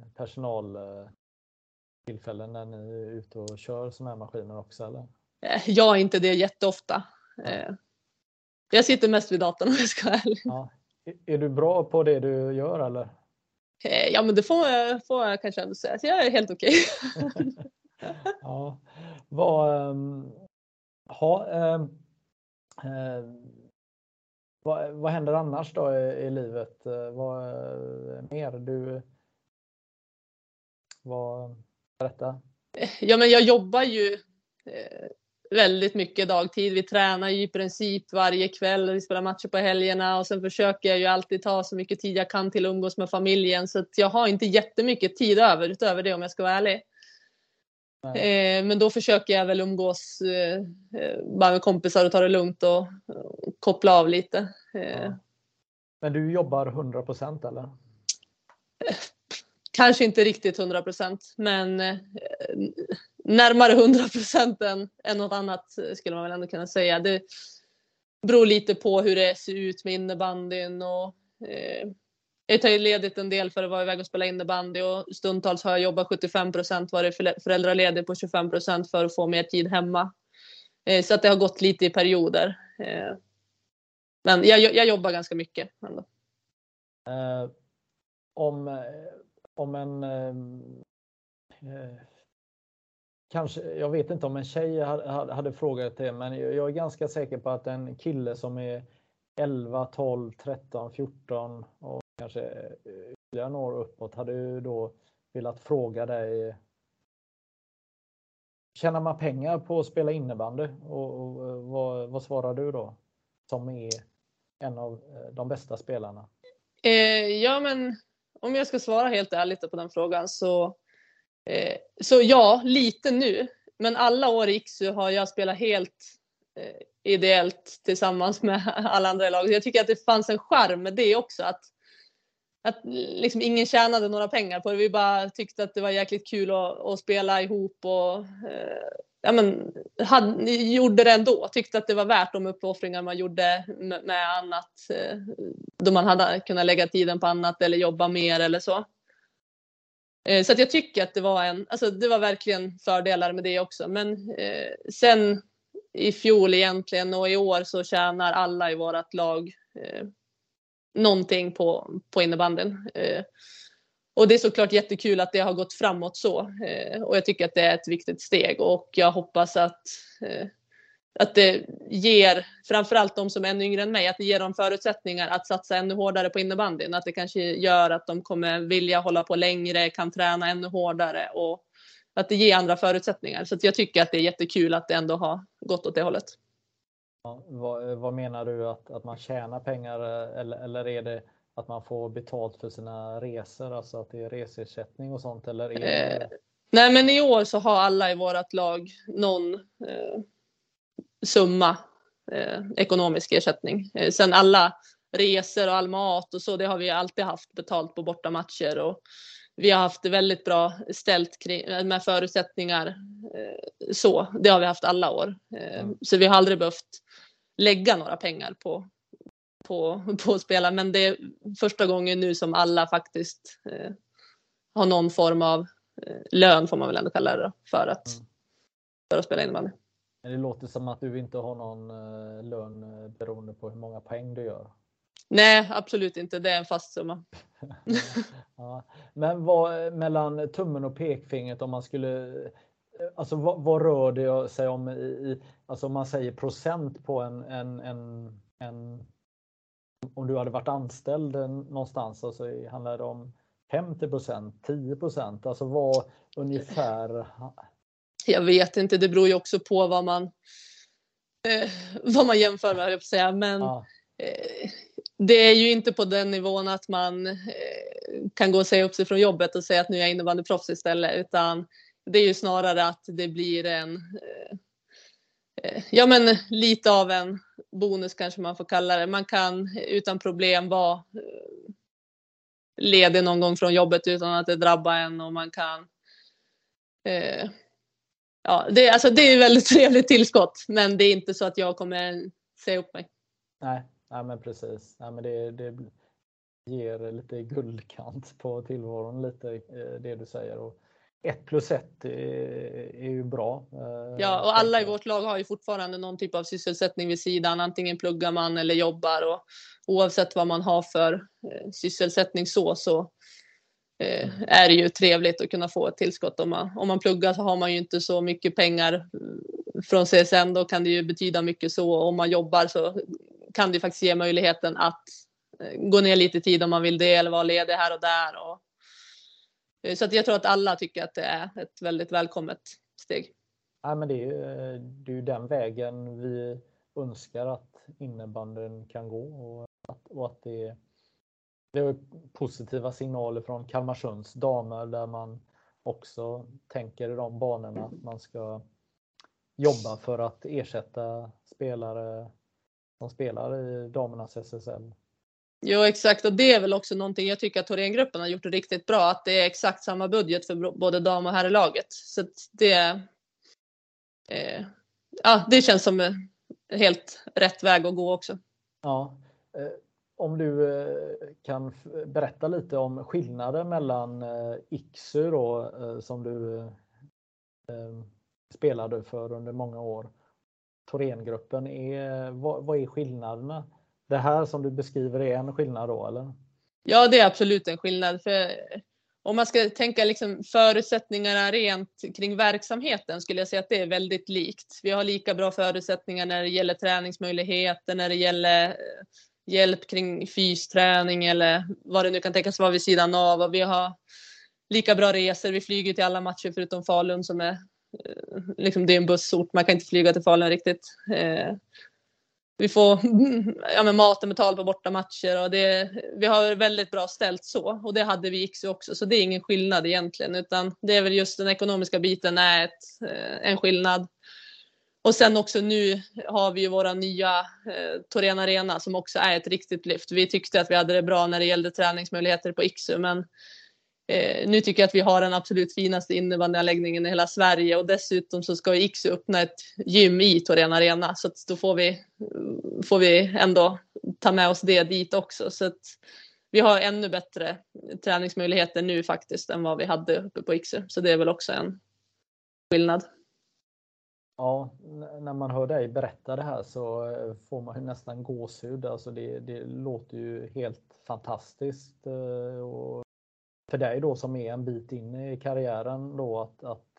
S1: personaltillfällen när ni är ute och kör sådana här maskiner också, eller?
S2: Jag är inte det jätteofta. Jag sitter mest vid datorn om jag ska vara ärlig.
S1: Ja. Är du bra på det du gör, eller?
S2: Ja, men det får jag kanske ändå säga. Så jag är helt okej.
S1: Ja. Vad händer annars då i livet? Vad mer berätta.
S2: Ja, men jag jobbar ju väldigt mycket dagtid. Vi tränar ju i princip varje kväll. Vi spelar matcher på helgerna och sen försöker jag ju alltid ta så mycket tid jag kan till att umgås med familjen. Så att jag har inte jättemycket tid utöver det, om jag ska vara ärlig. Men då försöker jag väl umgås bara med kompisar och ta det lugnt och koppla av lite.
S1: Ja. Men du jobbar 100% eller?
S2: Kanske inte riktigt 100%, men närmare 100% än något annat skulle man väl ändå kunna säga. Det beror lite på hur det ser ut med innebandyn och Jag tar ju ledigt en del för att vara iväg och spela innebandy och stundtals har jag jobbat 75%, varit föräldraledig på 25% för att få mer tid hemma. Så att det har gått lite i perioder. Men jag jobbar ganska mycket ändå.
S1: Om en kanske, jag vet inte om en tjej hade frågat det, men jag är ganska säker på att en kille som är 11, 12, 13, 14 och kanske ytterligare några år uppåt hade ju då velat fråga dig: tjänar man pengar på att spela innebandy? Och vad svarar du då? Som är en av de bästa spelarna.
S2: Ja, men om jag ska svara helt ärligt på den frågan så ja, lite nu. Men alla år i IKSU har jag spelat helt ideellt tillsammans med alla andra i laget. Jag tycker att det fanns en charm med det också. Att liksom ingen tjänade några pengar på det. Vi bara tyckte att det var jäkligt kul att spela ihop och gjorde det ändå. Tyckte att det var värt de uppoffringar man gjorde med annat. Då man hade kunnat lägga tiden på annat eller jobba mer eller så. Så att jag tycker att det var verkligen fördelar med det också. Men sen i fjol egentligen och i år så tjänar alla i vårat lag någonting på innebandyn. Och det är såklart jättekul att det har gått framåt så. Och jag tycker att det är ett viktigt steg. Och jag hoppas att det ger, framförallt de som är ännu yngre än mig, att det ger dem förutsättningar att satsa ännu hårdare på innebandyn. Att det kanske gör att de kommer vilja hålla på längre, kan träna ännu hårdare och att det ger andra förutsättningar. Så att jag tycker att det är jättekul att det ändå har gått åt det hållet.
S1: Ja, vad menar du att man tjänar pengar eller är det att man får betalt för sina resor, alltså att det är resersättning och sånt, eller är det...
S2: Nej, men i år så har alla i vårat lag någon summa ekonomisk ersättning. Sen alla resor och all mat och så, det har vi alltid haft betalt på bortamatcher och vi har haft det väldigt bra ställt med förutsättningar. Så det har vi haft alla år. Så vi har aldrig behövt lägga några pengar på att spela, men det är första gången nu som alla faktiskt har någon form av lön, får man väl ändå kalla det då, för att spela innebandy.
S1: Det låter som att du inte har någon lön beroende på hur många poäng du gör.
S2: Nej, absolut inte. Det är en fast summa.
S1: Ja. Men vad mellan tummen och pekfingret, om man skulle, alltså vad rör det sig om alltså om man säger procent på en om du hade varit anställd någonstans, alltså handlar det om 50%, 10%, alltså vad ungefär?
S2: Jag vet inte, det beror ju också på vad man jämför med, jag får säga, men det är ju inte på den nivån att man kan gå och säga upp sig från jobbet och säga att nu är jag innebandyproffs istället, utan det är ju snarare att det blir lite av en bonus kanske man får kalla det. Man kan utan problem vara ledig någon gång från jobbet utan att det drabbar en, och man kan det är väldigt trevligt tillskott, men det är inte så att jag kommer säga upp mig.
S1: Nej men precis. Nej, men det ger lite guldkant på tillvaron, lite det du säger, och 1+1 är ju bra.
S2: Ja, och alla i vårt lag har ju fortfarande någon typ av sysselsättning vid sidan. Antingen pluggar man eller jobbar, och oavsett vad man har för sysselsättning så är det ju trevligt att kunna få ett tillskott. Om man pluggar så har man ju inte så mycket pengar från CSN, då kan det ju betyda mycket så. Om man jobbar så kan det faktiskt ge möjligheten att gå ner lite tid om man vill det, eller vara ledig här och där. Så att jag tror att alla tycker att det är ett väldigt välkommet steg.
S1: Ja, men det är ju den vägen vi önskar att innebandyn kan gå, och att det är positiva signaler från Kalmarsunds damer, där man också tänker i de banorna att man ska jobba för att ersätta spelare som spelar i damernas SSL.
S2: Jo, exakt, och det är väl också någonting jag tycker att Thorengruppen har gjort riktigt bra, att det är exakt samma budget för både dam- och herrlaget. Så det känns som helt rätt väg att gå också.
S1: Ja, om du kan berätta lite om skillnaden mellan IKSU då, som du spelade för under många år. Thorengruppen, vad är skillnaderna? Det här som du beskriver är en skillnad då, eller?
S2: Ja, det är absolut en skillnad. För om man ska tänka liksom förutsättningarna rent kring verksamheten skulle jag säga att det är väldigt likt. Vi har lika bra förutsättningar när det gäller träningsmöjligheter, när det gäller hjälp kring fysträning eller vad det nu kan tänkas vara vid sidan av. Och vi har lika bra resor. Vi flyger till alla matcher förutom Falun som är liksom, det är en bussort. Man kan inte flyga till Falun riktigt. Vi får maten betald på bortamatcher och vi har väldigt bra ställt så. Och det hade vi också. Så det är ingen skillnad egentligen. Utan det är väl just den ekonomiska biten är en skillnad. Och sen också nu har vi ju våra nya Thorén Arena som också är ett riktigt lyft. Vi tyckte att vi hade det bra när det gällde träningsmöjligheter på IKSU. Men nu tycker jag att vi har den absolut finaste innebandyanläggningen i hela Sverige. Och dessutom så ska IKSU öppna ett gym i Thorén Arena. Så att då får vi ändå ta med oss det dit också. Så att vi har ännu bättre träningsmöjligheter nu faktiskt än vad vi hade uppe på IKSU. Så det är väl också en skillnad.
S1: Ja, när man hör dig berätta det här så får man ju nästan gåshud. Alltså det låter ju helt fantastiskt. Och för dig då som är en bit in i karriären då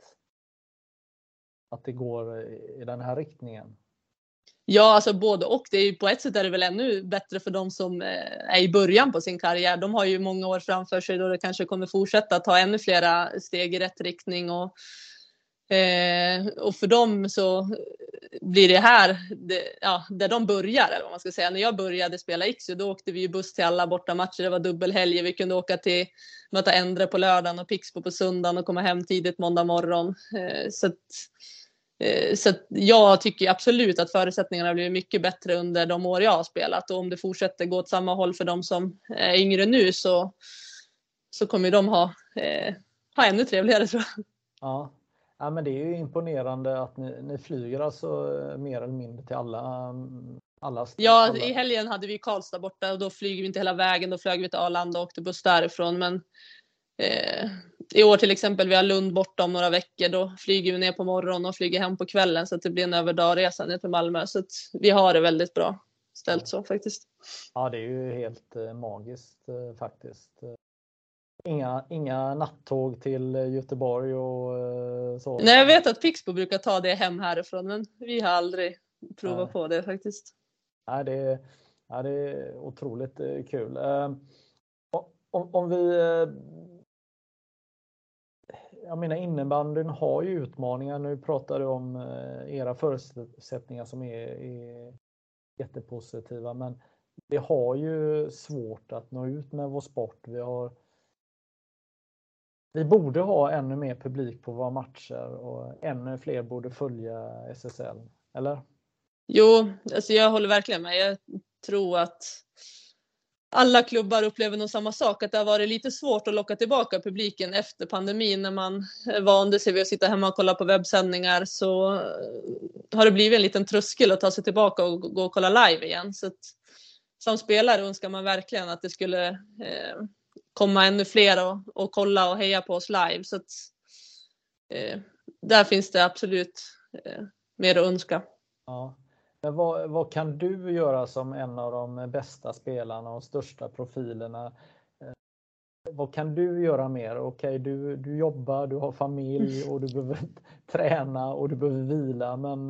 S1: att det går i den här riktningen.
S2: Ja, alltså både och. Det är ju, på ett sätt är det väl ännu bättre för de som är i början på sin karriär. De har ju många år framför sig då det kanske kommer fortsätta ta ännu flera steg i rätt riktning. Och för dem så blir det här där de börjar, eller vad man ska säga. När jag började spela IKSU då åkte vi ju buss till alla bortamatcher. Det var dubbelhelger. Vi kunde åka till möta Endre på lördagen och Pixbo på söndagen och komma hem tidigt måndag morgon. Så att jag tycker absolut att förutsättningarna blir mycket bättre under de år jag har spelat. Och om det fortsätter gå åt samma håll för de som är yngre nu så kommer de ha ännu trevligare, tror jag.
S1: Ja, men det är ju imponerande att ni flyger alltså mer eller mindre till alla.
S2: Ja, i helgen hade vi Karlstad borta och då flyger vi inte hela vägen. Då flög vi till Arlanda och åkte buss därifrån. Men i år till exempel, vi har Lund borta om några veckor. Då flyger vi ner på morgonen och flyger hem på kvällen. Så att det blir en överdagresa ner till Malmö. Så att vi har det väldigt bra ställt så faktiskt.
S1: Ja, det är ju helt magiskt faktiskt. Inga nattåg till Göteborg och så.
S2: Nej, jag vet att Pixbo brukar ta det hem härifrån, men vi har aldrig provat på det faktiskt.
S1: Nej, det är otroligt kul. Om vi... Jag menar, innebandyn har ju utmaningar. Nu pratar du om era förutsättningar som är jättepositiva, men vi har ju svårt att nå ut med vår sport. Vi borde ha ännu mer publik på våra matcher och ännu fler borde följa SSL, eller?
S2: Jo, alltså jag håller verkligen med. Jag tror att alla klubbar upplever nog samma sak. Att det har varit lite svårt att locka tillbaka publiken efter pandemin. När man vande sig vid att sitta hemma och kolla på webbsändningar så har det blivit en liten tröskel att ta sig tillbaka och gå och kolla live igen. Så att, som spelare önskar man verkligen att det skulle komma ännu fler och kolla och heja på oss live. Så att, där finns det absolut mer att önska.
S1: Ja. Men vad kan du göra som en av de bästa spelarna och största profilerna? Vad kan du göra mer? Okej, du jobbar, du har familj och du behöver träna och du behöver vila. Men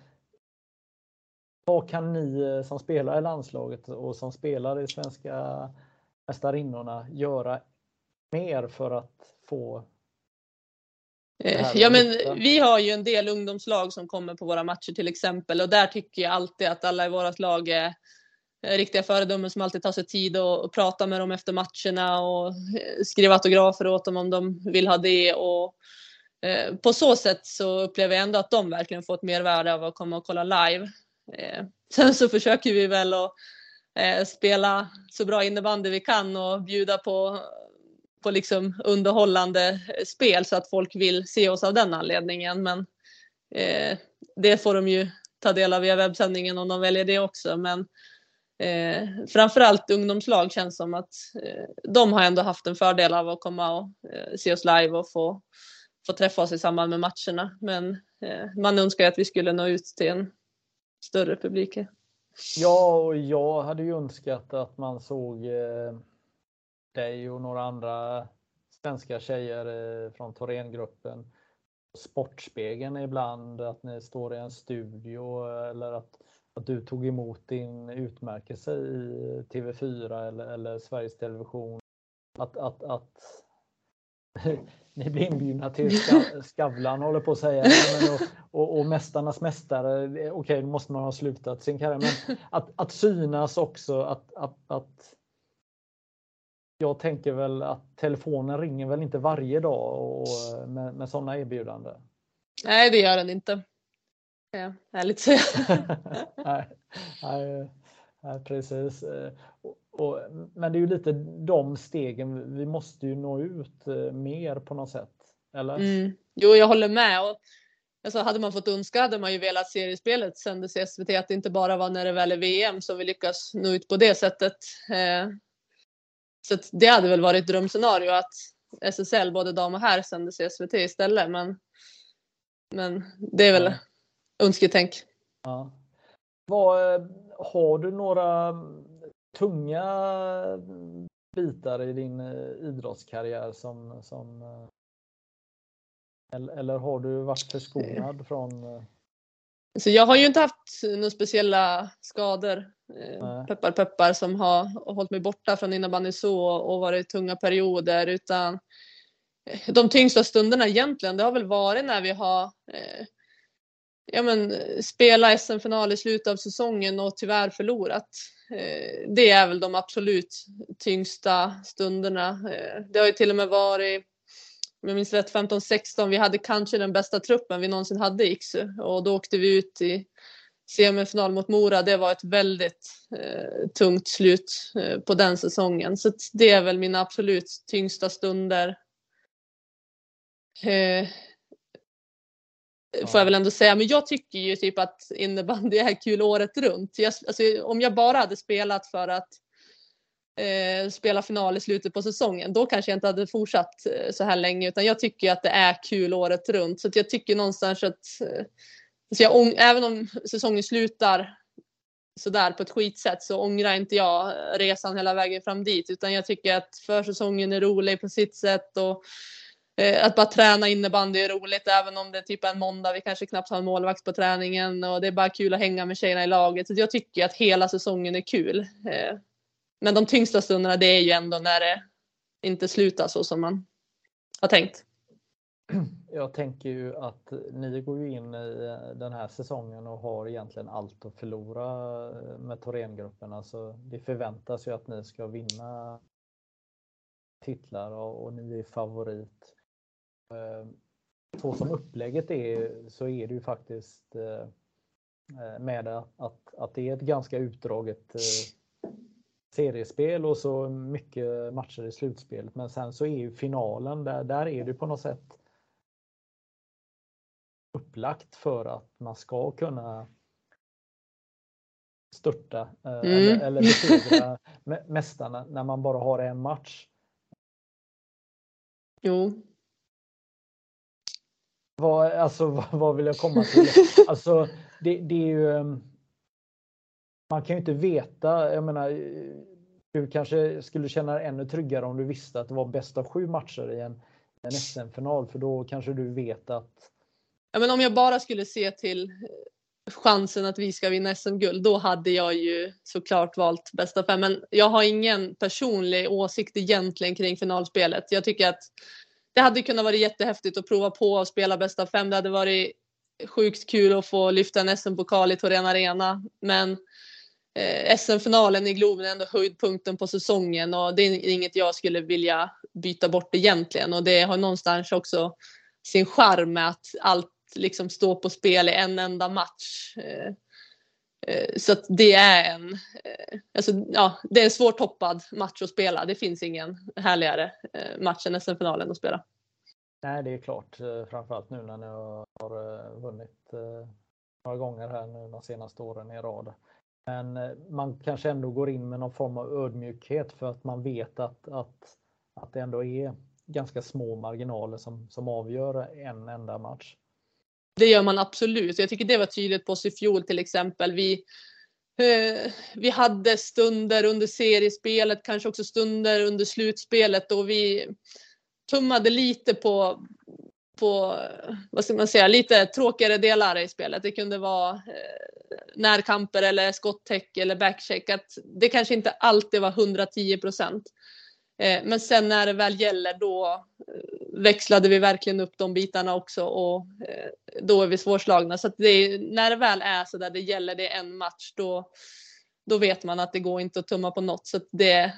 S1: vad kan ni som spelar i landslaget och som spelar i svenska mästarinnorna göra mer för att få...
S2: Ja, men vi har ju en del ungdomslag som kommer på våra matcher till exempel, och där tycker jag alltid att alla i vårt lag är riktiga föredömen som alltid tar sig tid och prata med dem efter matcherna och skriva autografer åt dem om de vill ha det, och på så sätt så upplever jag ändå att de verkligen får ett mervärde av att komma och kolla live. Sen så försöker vi väl att spela så bra innebandy vi kan och bjuda på liksom underhållande spel så att folk vill se oss av den anledningen. Men det får de ju ta del av via webbsändningen om de väljer det också. Men Framförallt ungdomslag känns som att de har ändå haft en fördel av att komma och se oss live och få träffa oss i samband med matcherna. Men man önskar att vi skulle nå ut till en större publik.
S1: Ja, och jag hade ju önskat att man såg dig och några andra svenska tjejer från Thorengruppen. Sportspegeln ibland, att ni står i en studio eller att du tog emot din utmärkelse i TV4 eller Sveriges Television. Att ni blir inbjudna till Skavlan, håller på att säga, och Mästarnas mästare. Okej, då måste man ha slutat sin karriär, men att synas också, att jag tänker väl att telefonen ringer väl inte varje dag och med sådana erbjudanden.
S2: Nej, det gör den inte. Ja, ärligt säga.
S1: nej, precis. Men det är ju lite de stegen, vi måste ju nå ut mer på något sätt, eller?
S2: Jo, jag håller med. Och, alltså, hade man fått önska hade man ju velat seriespelet sändes i SVT, att det inte bara var när det väl är VM som vi lyckas nå ut på det sättet. Så att det hade väl varit ett drömscenario att SSL, både dam och herr, sändes i SVT istället. Men det är väl önsketänk.
S1: Ja. Har du några tunga bitar i din idrottskarriär som eller har du varit förskonad från?
S2: Så jag har ju inte haft några speciella skador, peppar som har hållit mig borta från innebandy så och varit tunga perioder, utan de tyngsta stunderna egentligen, det har väl varit när vi har spela SM-final i slutet av säsongen och tyvärr förlorat. Det är väl de absolut tyngsta stunderna. Det har ju till och med varit, om jag minns rätt, 15-16. Vi hade kanske den bästa truppen vi någonsin hade i Iksu. Och då åkte vi ut i semifinal mot Mora. Det var ett väldigt tungt slut på den säsongen. Så det är väl mina absolut tyngsta stunder. Får jag väl ändå säga. Men jag tycker ju typ att innebandy är kul året runt. Om jag bara hade spelat för att spela final i slutet på säsongen, då kanske jag inte hade fortsatt så här länge, utan jag tycker att det är kul året runt. Så att jag tycker någonstans att även om säsongen slutar sådär på ett skitsätt, så ångrar inte jag resan hela vägen fram dit, utan jag tycker att försäsongen är rolig på sitt sätt, och att bara träna innebandy är roligt, även om det är typ en måndag, vi kanske knappt har en målvakt på träningen, och det är bara kul att hänga med tjejerna i laget. Så jag tycker att hela säsongen är kul. Men de tyngsta stunderna, det är ju ändå när det inte slutar så som man har tänkt.
S1: Jag tänker ju att ni går ju in i den här säsongen och har egentligen allt att förlora med Thorengruppen. Alltså, det förväntas ju att ni ska vinna titlar och ni är favorit. Så som upplägget är, så är det ju faktiskt med att det är ett ganska utdraget seriespel och så mycket matcher i slutspelet. Men sen så är ju finalen, där är det på något sätt upplagt för att man ska kunna störta eller besegra mästarna när man bara har en match.
S2: Jo.
S1: Vad vill jag komma till? Alltså, det är ju... Man kan ju inte veta, jag menar, du kanske skulle känna dig ännu tryggare om du visste att det var bäst av 7 matcher i en SM-final, för då kanske du vet att...
S2: Ja, men om jag bara skulle se till chansen att vi ska vinna SM-guld, då hade jag ju såklart valt bäst av 5. Men jag har ingen personlig åsikt egentligen kring finalspelet. Jag tycker att det hade kunnat vara jättehäftigt att prova på att spela bäst av 5. Det hade varit sjukt kul att få lyfta en SM-pokal i Thorén Arena. Men SM-finalen i Globen är ändå höjdpunkten på säsongen, och det är inget jag skulle vilja byta bort egentligen. Och det har någonstans också sin charm med att allt liksom står på spel i en enda match. Så att det är det är en svårt toppad match att spela. Det finns ingen härligare match än SM-finalen att spela.
S1: Nej, det är klart. Framförallt nu när ni har vunnit några gånger här nu de senaste åren i rad. Men man kanske ändå går in med någon form av ödmjukhet för att man vet att det ändå är ganska små marginaler som avgör en enda match.
S2: Det gör man absolut. Jag tycker det var tydligt på oss i fjol till exempel. Vi hade stunder under seriespelet, kanske också stunder under slutspelet och vi tummade lite på vad ska man säga, lite tråkigare delar i spelet. Det kunde vara närkamper eller skottäck eller backcheck. Att det kanske inte alltid var 110%. Men sen när det väl gäller då växlade vi verkligen upp de bitarna också och då är vi svårslagna. Så att när det väl är så där det gäller, det är en match, då vet man att det går inte att tumma på något. Så att det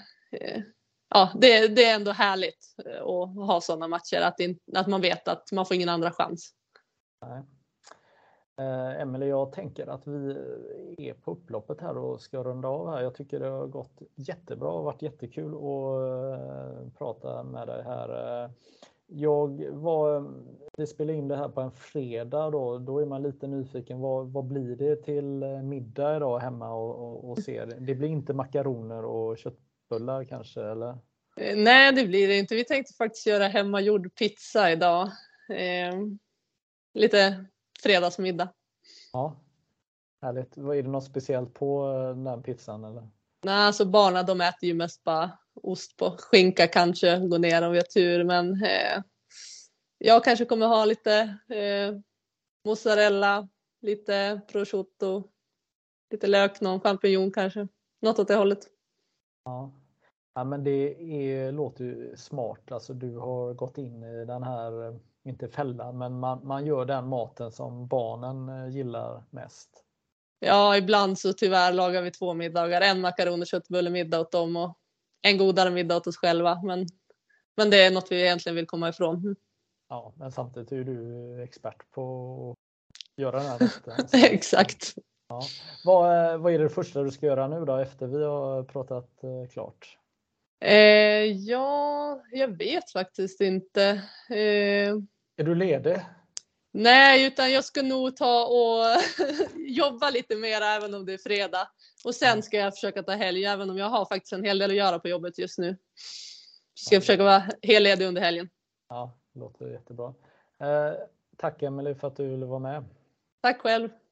S2: är ändå härligt att ha sådana matcher, att man vet att man får ingen andra chans.
S1: Nej. Emelie, jag tänker att vi är på upploppet här och ska runda av här. Jag tycker det har gått jättebra och varit jättekul att prata med dig här. Vi spelar in det här på en fredag då är man lite nyfiken. Vad blir det till middag idag hemma och ser? Det blir inte makaroner och köttbullar kanske, eller?
S2: Nej, det blir det inte. Vi tänkte faktiskt göra hemmagjord pizza idag. Lite fredagsmiddag.
S1: Ja, härligt. Vad är det något speciellt på den här pizzan eller?
S2: Nej, alltså barnen de äter ju mest bara ost på. Skinka kanske går ner om vi har tur, men jag kanske kommer ha lite mozzarella, lite prosciutto, lite lök, någon champinjon kanske. Något åt det hållet.
S1: Ja, men det låter ju smart. Alltså du har gått in i den här, inte fällan, men man gör den maten som barnen gillar mest.
S2: Ja, ibland så tyvärr lagar vi 2 middagar. En makaron och köttbullemiddag åt dem och en godare middag åt oss själva. Men det är något vi egentligen vill komma ifrån.
S1: Ja, men samtidigt är du expert på att göra den här rätten.
S2: Exakt.
S1: Ja. Vad är det första du ska göra nu då efter vi har pratat klart?
S2: Ja, jag vet faktiskt inte.
S1: Är du ledig?
S2: Nej, utan jag ska nog ta och jobba lite mer även om det är fredag. Och sen ska jag försöka ta helg även om jag har faktiskt en hel del att göra på jobbet just nu. Ska jag försöka vara helledig under helgen.
S1: Ja, det låter jättebra. Tack Emelie för att du ville vara med.
S2: Tack själv.